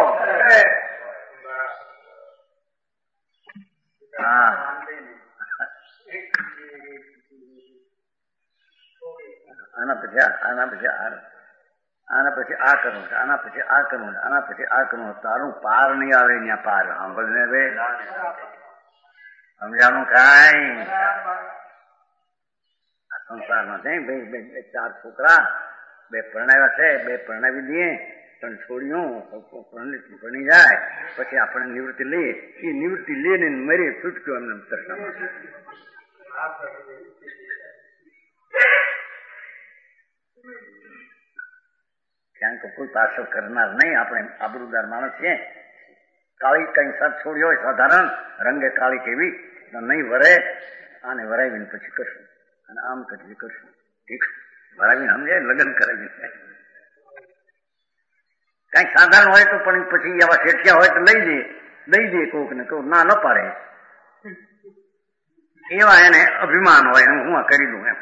S1: આના પછી આ કરવું છે, આના પછી આ કરવું છે, આના પછી આ કરવું. તારું પાર નહીં આવે ત્યાં પાર. સાંભળને હવે સમજાણું કાંઈ? સંસારમાં છે ભાઈ 4 છોકરા, 2 પરણાવ્યા છે, 2 પરણાવી દઈએ, 3 છોડીઓ ભણી જાય પછી આપણે નિવૃત્તિ લઈએ. એ નિવૃત્તિ લઈને મરી છૂટક્યો એમને તરસામાં. ક્યાંક કોઈ પાછળ કરનાર નહીં. આપણે આબરૂદાર માણસ છીએ. કાળી કઈ સાથ છોડી હોય સાધારણ રંગે કાળી કેવી નહીં વરે, આને વરાવીને પછી કરશું અને આમ કરી કરશું. ઠીક વરાવીને સમજે લગ્ન કરાવીને કઈક સાધારણ હોય તો પણ પછી આવા શેઠિયા હોય તો દઈ દે કોક ને કહું ના ન પાડે. એવા એને અભિમાન હોય હું આ કરી દઉં એમ.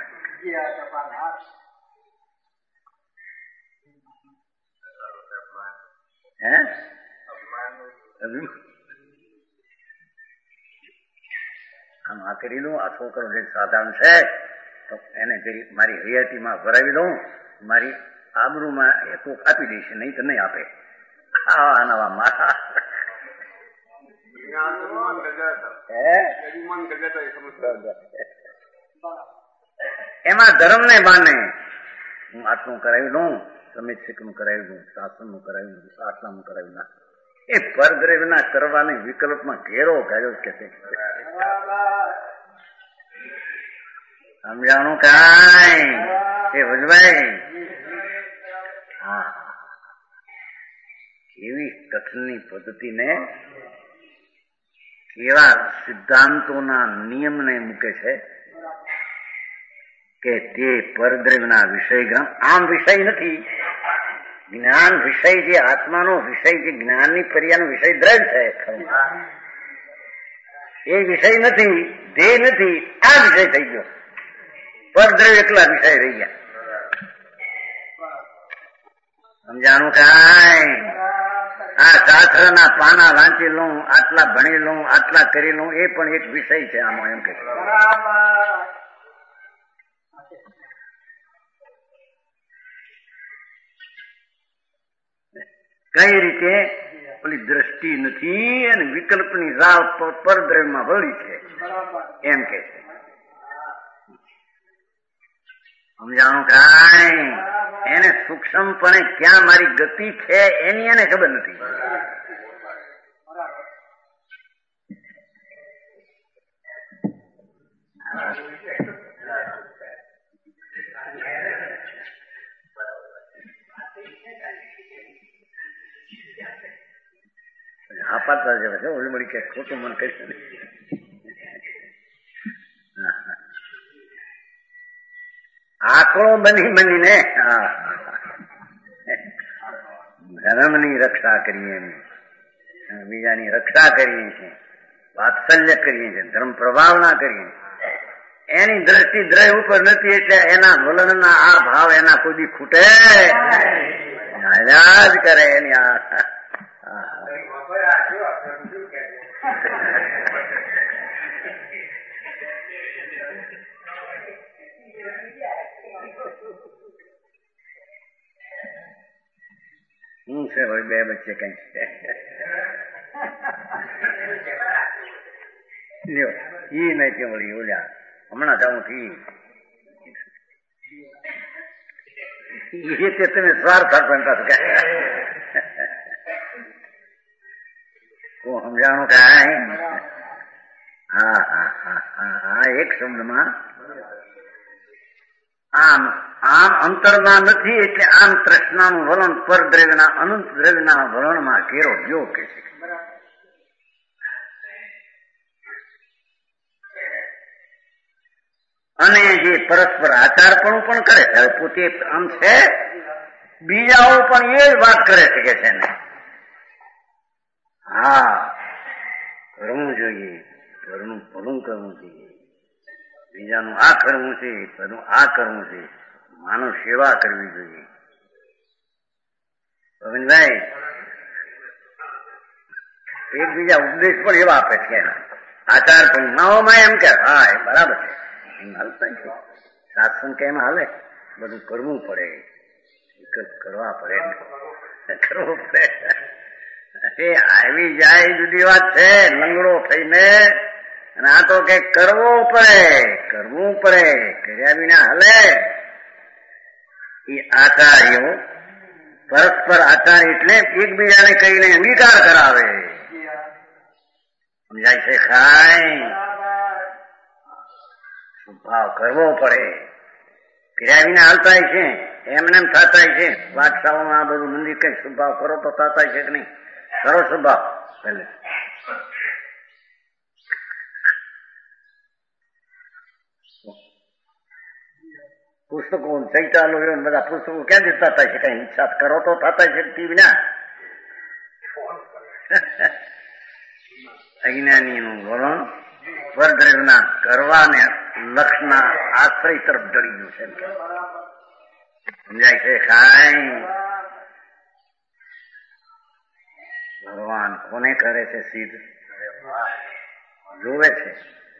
S1: હે આમ આ કરી દઉં. આ છોકરો જે સાધારણ છે તો એને જરી મારી હયાતીમાં ભરાવી દઉં, મારી આબરૂમાં એ કોક આપી દઈશ, નહીં તો નહીં આપે. ખાવા નવા મારા એમાં ધર્મ ને બાને હું આટલું કરાવી દઉં, સમિત શીખનું કરાવી દઉં, શાસનનું કરાવી દઉં, આટલાનું કરાવી ના. એ પરદ્રવ્યના કરવાને વિકલ્પમાં ઘેરો ગાયો કે છે. સમજાણું કાંઈ? એ ભજભાઈ હા કેવી કથનની પદ્ધતિને કેવા સિદ્ધાંતોના નિયમને મૂકે છે. કે તે પરદ્રવ્યના વિષય આમ વિષય નથી. જ્ઞાન વિષય જે આત્માનો વિષય જે જ્ઞાનની પર્યાનો વિષય દ્રવ્ય છે ખરું, એ વિષય નથી, ધ્યેય નથી, આ વિષય થઈ ગયો. પરદ્રવ્ય એકલા વિષય રહી ગયા. સમજાણું કાંઈ? આ શાસ્ત્રના પાના વાંચી લઉં, આટલા ભણી લઉં, આટલા કરી લઉં, એ પણ એક વિષય છે આમાં, એમ કે કઈ રીતે પેલી દ્રષ્ટિ નથી અને વિકલ્પની રાહ પરદ્રવ્યમાં વળી છે, એમ કે છે. સમજાણું કાંઈ? એને સૂક્ષ્મપણે ક્યાં મારી ગતિ છે એની એને ખબર નથી. આપાતા જવા છે ઓલી મળી કે ખોટું મન કહીશું. આંકડો બનીને ધર્મની રક્ષા કરીએ, બીજાની રક્ષા કરીએ છીએ, વાત્સલ્ય કરીએ છીએ, ધર્મ પ્રભાવના કરીએ. એની દ્રષ્ટિ દ્રવ્ય ઉપર નથી એટલે એના વલણના આ ભાવ એના કોઈ દી ખૂટે જ કરે. એની હું છે ભાઈ બે વચ્ચે કઈ ઈ નહીં વળી ઓલ્યા હમણાં જવું થી તમે સ્વાર્થ બનતા સમજાણું કાંઈ? હા હા હા હા હા. એક શબ્દમાં આમ આમ અંતરમાં નથી એટલે આમ તૃષ્ણાનું વલણ પરદ્રવ્યના અનંત દ્રવ્યના વલણમાં ઘેરો ગયો કે છે. અને જે પરસ્પર આચારપણું પણ કરે છે, પોતે આમ છે, બીજાઓ પણ એ જ વાત કરે છે કે છે ને હા કરવું જોઈએ, ઘરનું ભલું કરવું જોઈએ, બીજાનું આ કરવું છે, બધું આ કરવું છે, માનવ સેવા કરવી જોઈએ. ગોવિંદભાઈ એકબીજા ઉપદેશ પણ એવા આપે છે, આચાર પણ માઓમાં એમ કે હા એ બરાબર છે, એમ હાલતા છે. સાત્સંગ કેમ હાલે? બધું કરવું પડે, વિકલ્પ કરવા પડે, કરવું પડે. એ આવી જાય જુદી વાત છે, લંગડો થઈને. અને આ તો કે કરવું પડે, કર્યા વિના હાલે. એ આચાર્યો પરસ્પર આચાર એટલે એકબીજાને કહીને અંગીકાર કરાવે. સમજાય છે કાંઈ? ભાવ કરવો પડે, કર્યા વિના હાલતા છે, એમને એમ થતા છે. બાદશાહોમાં આ બધું મંદિર કઈ સ્વભાવ કરો તો થતા છે કે નહીં? કરો સ્વભાવ પહેલે. પુસ્તકો ચૈતાલો બધા પુસ્તકો ક્યાં દેતા થાય છે? કઈ ઈચ્છા કરો તો થતા છે ટીવી ના. અજ્ઞાનીનું વલણ પરદ્રવ્યના કરવાને લક્ષના આશ્રય તરફ ઢળી ગયું છે. સમજાય છે કાંઈ? ભગવાન કોને કરે છે સિદ્ધ? જોવે છે.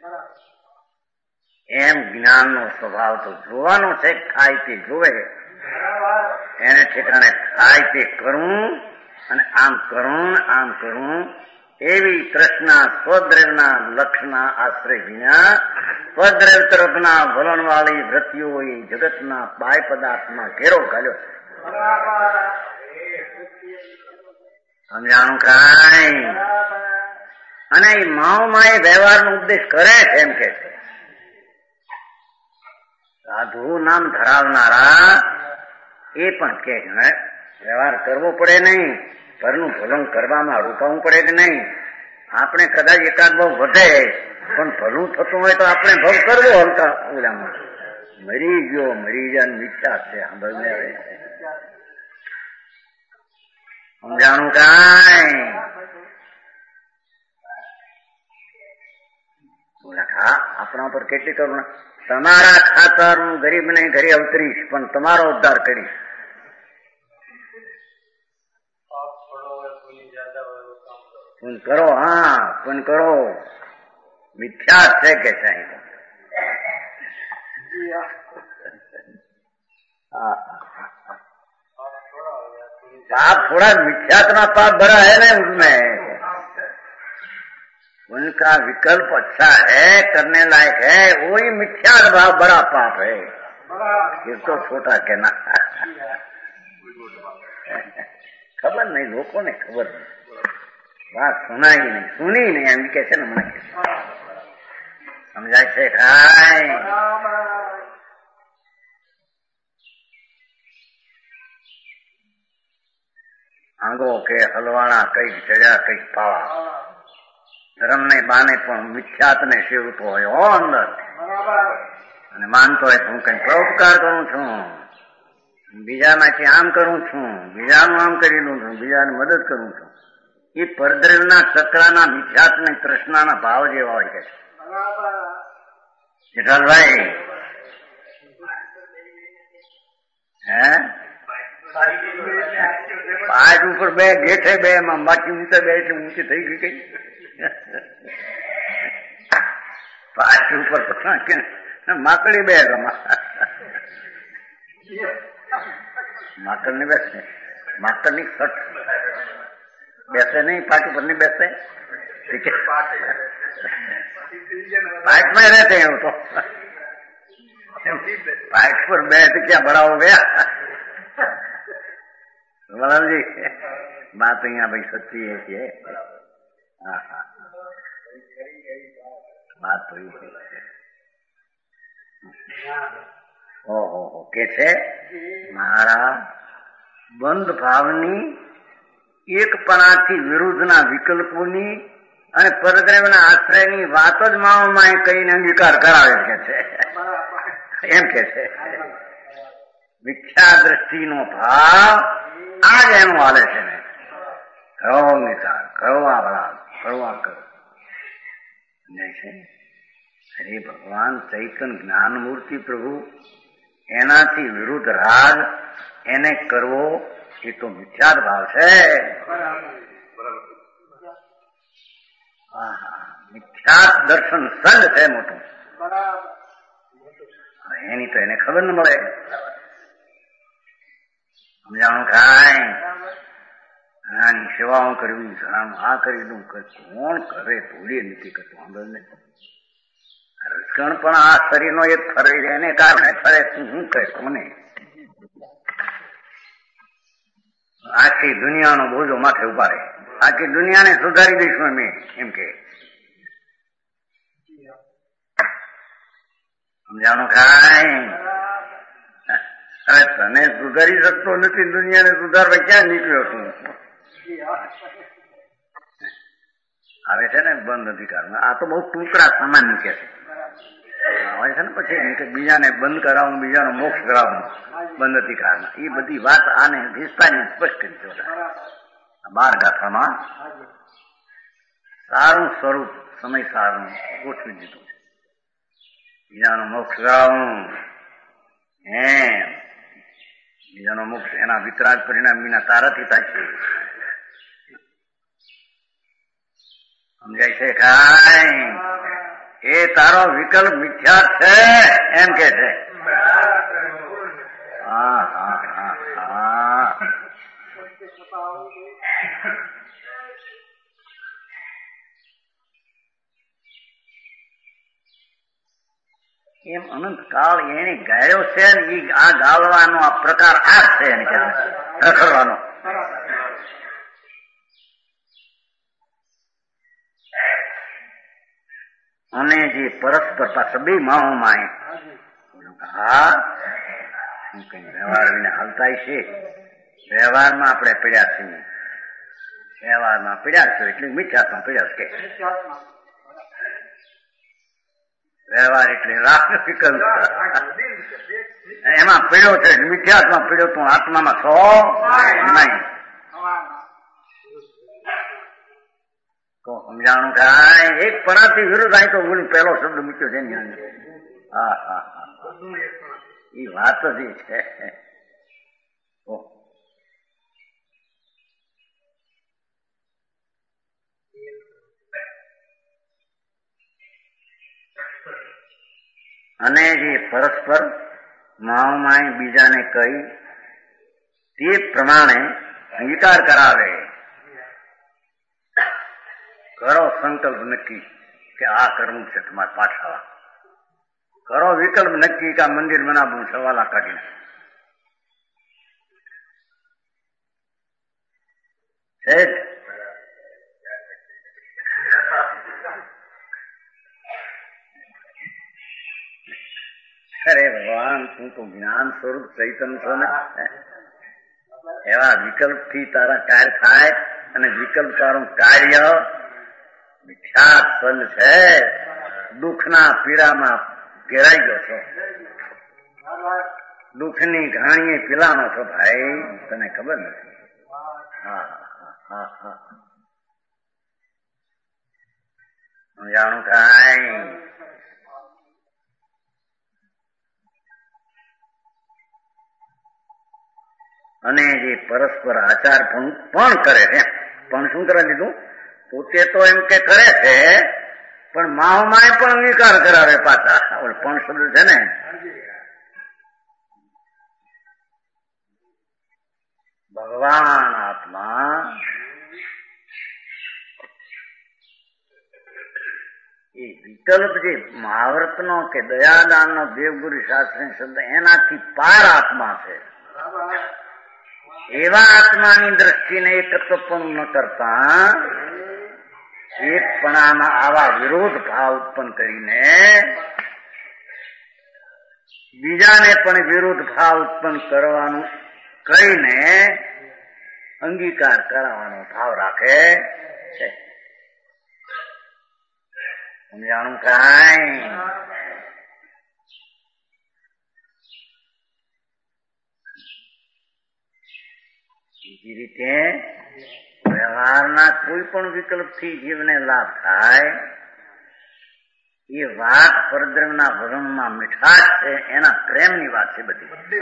S1: એમ જ્ઞાનનો સ્વભાવ તો જોવાનો છે, થાય તે જોવે, એને ઠેકાણે થાય તે કરવું, અને આમ કરવું એવી તૃષ્ણા સ્વદ્રવ્યના લક્ષના આશ્રય વિના સ્વદ્રવ્ય તરફના વલણવાળી વૃત્તિઓ એ જગતના બાહ્ય પદાર્થમાં ઘેરો ઘાલ્યો. સમજાણું કાંઈ? અને એ માઓમાં એ વ્યવહારનો ઉપદેશ કરે છે, એમ કે છે સાધુ નામ ધરાવનારા એ પણ કે વ્યવહાર કરવો પડે નહીં, ઘરનું ભલું કરવામાં રોકાવું પડે કે નહીં. આપણે કદાચ એકાદ ભાવ વધે પણ ભલું થતું હોય તો આપણે ભાવ કરવો હલકા ઓલામાં મરી ગયો, મરી જાય મિથ્યા છે. સાંભળને આવે સમજાણું કાંઈ? આપણા પર કેટલી કરુણા. તમારા ખાતર હું ગરીબ ને ઘરે અવતરીશ, પણ તમારો ઉદ્ધાર કરીશ. પૂન કરો, હા પૂન કરો. મિથ્યા છે કે સાહેબ? पाप थोड़ा मिथ्यात्मा पाप भरा है ना उसमें. उनका विकल्प अच्छा है, करने लायक है, वही मिथ्या भाव बड़ा पाप है. ये तो छोटा कहना. खबर नहीं, लोगों ने खबर नहीं, बात सुनाई नहीं, सुनी नहीं. एम कैसे न મને સમજાય છે કાંઈ? આંગો કે હલવાણા કઈક ચડ્યા કઈક પાવા. ધર્મ ને બાને પણ મિથ્યાત ને સેવતો હોય હો અંદર, અને માનતો હોય હું કઈ પરોપકાર કરું છું, બીજામાંથી આમ કરું છું, બીજાનું આમ કરી દઉં છું, બીજાને મદદ કરું છું. એ પરદ્રવના ચક્રના મિથ્યાત ને તૃષ્ણાના ભાવ જેવા હોય કે છે. જેઠાલભાઈ હે પાચ ઉપર બે ગેઠે બે એમાં બાકી ઊંચે બે એટલે ઊંચી થઈ ગઈ કઈ. પાચ ઉપર માકડી બે માકડ ની બેસે, માકડ ની સટ બેસે નહીં, પાચ ઉપર નહીં બેસે. पाइप में रहते हैं वो तो, पाइप पर बैठ क्या बड़ा हो गया. मदन जी बात यहाँ भाई सच्ची है कि हाँ हाँ बात तो ये ઓહો કે છે મારા બંધ ભાવની એકપણાથી વિરુદ્ધના વિકલ્પોની અને પરદ્રવ્યના આશ્રયની વાત જ માઓમાં કહીને અંગીકાર કરાવે કે છે. એમ કે છે મિથ્યા દ્રષ્ટિનો ભાવ આ જ એનું હાલે છે ને. કરો અંગીકાર, કરો આ ભાવ, કરો આ કરો છે. હરે ભગવાન ચૈતન જ્ઞાન મૂર્તિ પ્રભુ એનાથી વિરુદ્ધ રાગ એને કરવો એ તો મિથ્યાત ભાવ છે. મિથ્યાત દર્શન સંગ છે મોટું. એની તો એને ખબર ન મળે. સમજાણું કાંઈ? આની સેવાઓ કરવી, આ કરી દઉં, કોણ કરે? ભૂલી નથી કરતું. આંદોલન રસકણ પણ આ શરીરનો એક ફરે એને કારણે ફરે. શું કહે કોને? આખી દુનિયાનો બોજો માથે ઉપાડે. આખી દુનિયાને સુધારી દઈશું અમે એમ કે. સમજાણું કાંઈ? હવે તને સુધારી શકતો નથી, દુનિયાને સુધારવા ક્યાં નીકળ્યો છું? આવે છે ને બંધ અધિકારમાં. આ તો બહુ ટૂંકડા સામાન્ય કે છે. આવે છે ને પછી બીજાને બંધ કરાવું, બીજાનો મોક્ષ કરાવું બંધ અધિકારમાં. એ બધી વાત આને વિસ્તારની સ્પષ્ટ કરી છે. 12 ગાથામાં સારું સ્વરૂપ સમય સારું ગોઠવી દીધું છે. બીજાનો મોક્ષ કરાવું એમ. બીજાનો મોક્ષ એના વિતરાગ પરિણામ વિના તારાથી થાય છે. સમજાય છે કાંઈ? એ તારો વિકલ્પ મિથ્યા છે એમ કે છે. હા હા હા હા એમ અનંત કાળ એને ગાયો છે ને એ આ ગાળવાનો આ પ્રકાર આ છે એને કે રખડવાનો. અને જે પરસ્પરતા સબે માહોમાં હા શું કઈ વ્યવહાર વિના હાલતા છે. વ્યવહારમાં આપણે પીડ્યા છીએ, વ્યવહારમાં પીડ્યા છો એટલે મિથ્યાત્મા પીડ્યા છે. વ્યવહાર એટલે રાગ વિકલ્પ. એમાં પીડ્યો છે, મિથ્યાત્મા પીડ્યો તું આત્મામાં છો નહીં. તો સમજાણું થાય એક પરાથી વિરુદ્ધ અહીં તો બોલી પહેલો શબ્દ મૂક્યો છે ને. હા હા હા, એ વાત જ એ છે. અને જે પરસ્પર માઓમાય બીજાને કહી તે પ્રમાણે અંગીકાર કરાવે. કરો સંકલ્પ નક્કી કે આ કરવું છે, તમારે પાછા કરો વિકલ્પ નક્કી કે આ મંદિર બનાવવું છે, વાલા કાઢીને અરે ભગવાન તું તો જ્ઞાન સ્વરૂપ ચૈતન્ય છો ને. એવા વિકલ્પ થી તારા કાર્ય થાય અને વિકલ્પ તારું કાર્ય મિથ્યાત ફલ છે. દુઃખના પીડામાં ઘેરાઈ ગયો છો, દુઃખની ઘાણીએ પીલાનો છો ભાઈ, તને ખબર નથી. હા હા હા, જાણું થાય. અને જે પરસ્પર આચાર પણ કરે છે, પણ શું કરે દીધું, પોતે તો એમ કે કરે છે પણ માઓમાય પણ અંગીકાર કરાવે પાછા. પણ શબ્દ છે ને, ભગવાન આત્મા એ વિકલ્પ જે મહાવર્તનો કે દયાદાનનો દેવગુરુ શાસ્ત્રી શબ્દ એનાથી પાર આત્મા છે. એવા આત્માની દ્રષ્ટિને એકત્વ પણ ન કરતા એકપણામાં આવા વિરોધ ભાવ ઉત્પન્ન કરીને બીજાને પણ વિરોધ ભાવ ઉત્પન્ન કરવાનું કહીને અંગીકાર કરાવવાનો ભાવ રાખે છે. સમજાણું કાંઈ? બીજી રીતે વ્યવહારના કોઈ પણ વિકલ્પથી જીવને લાભ થાય એ વાત પરદ્રવ્યના વલણમાં મીઠાશ છે, એના પ્રેમની વાત છે બધી.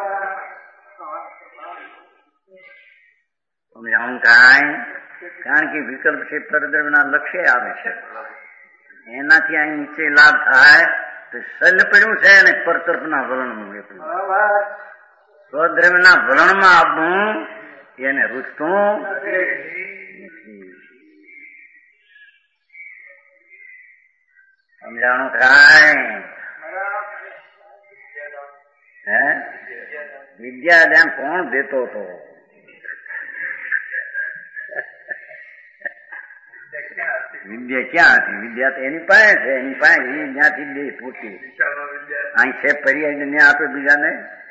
S1: સમજાવું કાંઈ? કારણ કે વિકલ્પ છે પરદ્રવ્યના લક્ષ્ય આવે છે, એનાથી અહીં નીચે લાભ થાય તો શલ્ય પડ્યું છે અને પરતર્પના વલણનું એટલું. સ્વદ્રવ્યના વલણમાં આવવું એને રૂચતું નથી. સમજાણું કાંઈ? હે વિદ્યાદાન કોણ દેતો હતો? વિદ્યા ક્યાં હતી? વિદ્યા તો એની પાસે છે, એની પાસે જ્યાંથી દે પૂરતી. અહીં છે પર્યાય ને આપે બીજાને.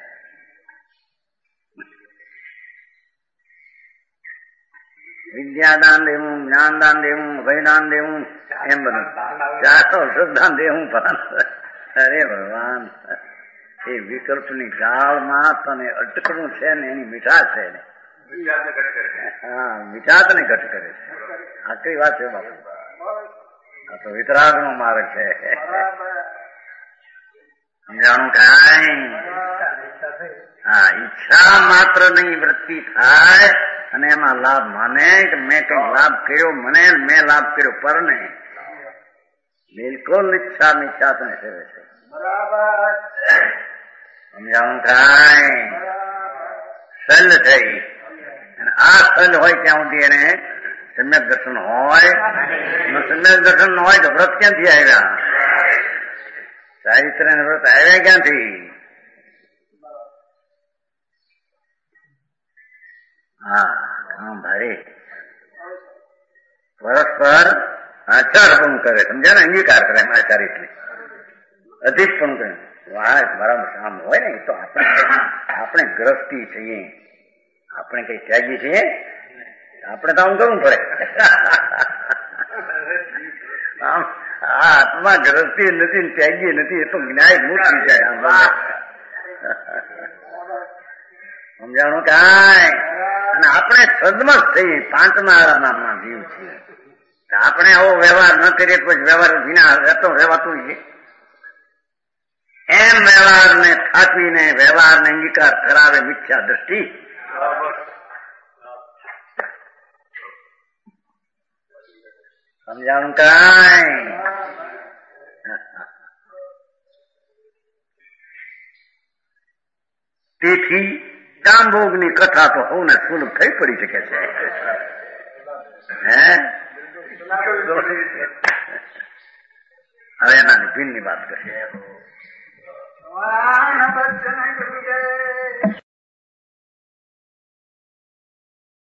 S1: વિદ્યાદાન દેવું, જ્ઞાનદાન દેવું, ભયદાન દેવું, એમ બધું ચાલો શ્રદ્ધાન દેવું. અરે ભગવાન, એ વિકલ્પની ગાળમાં તને અટકવું છે ને એની મીઠાશ છે ને. હા, મીઠાશ ને ઘટ કરે છે. આખરી વાત છે બાપુ. આ તો વિતરાગ નો માર્ગ છે. સમજાણું કાંઈ? હા, ઈચ્છા માત્ર ની વૃત્તિ થાય અને એમાં લાભ માને કે મેં કઈ લાભ કર્યો મને, મેં લાભ કર્યો પર નહીં. બિલકુલ ઈચ્છા મિથ્યાત્વ સેવે છે. સમજાણું કાંઈ? સલ થઈ અને આ સલ હોય ત્યાં સુધી એને સમ્યક દર્શન હોય. સમ્યક દર્શન ન હોય તો વ્રત ક્યાંથી આવ્યા? ચારિત્ર ને વ્રત આવ્યા ક્યાંથી? હા, કામ ભારે. પરસ્પર આચાર પણ કરે, સમજ્યા ને? અંગીકાર કરે એમ આચાર એટલે અધિક પણ કરે. મારા કામ હોય ને તો આપણે ગ્રસ્તી છીએ, આપણે કઈ ત્યાગી છીએ? આપણે તો આમ કરવું પડે. આ આત્મા ગ્રસ્તી નથી ને ત્યાગી નથી, એ તો ન્યાય મૂકી જાય. સમજાણું કાંઈ? અને આપણે સદમત થઈ પાંચમા આરામના જીવ છીએ. આપણે આવો વ્યવહાર ન કરીએ તો વ્યવહાર વિના રહેતો રહેવાતું છે. એમ વ્યવહારને થાકવીને વ્યવહારને અંગીકાર કરાવે મિથ્યા દ્રષ્ટિ. સમજાણું કાંઈ? તેથી કામભોગની કથા તો હોને સુલભ થઈ પડી શકે છે. હવે એનાની ભીલની વાત કરીએ.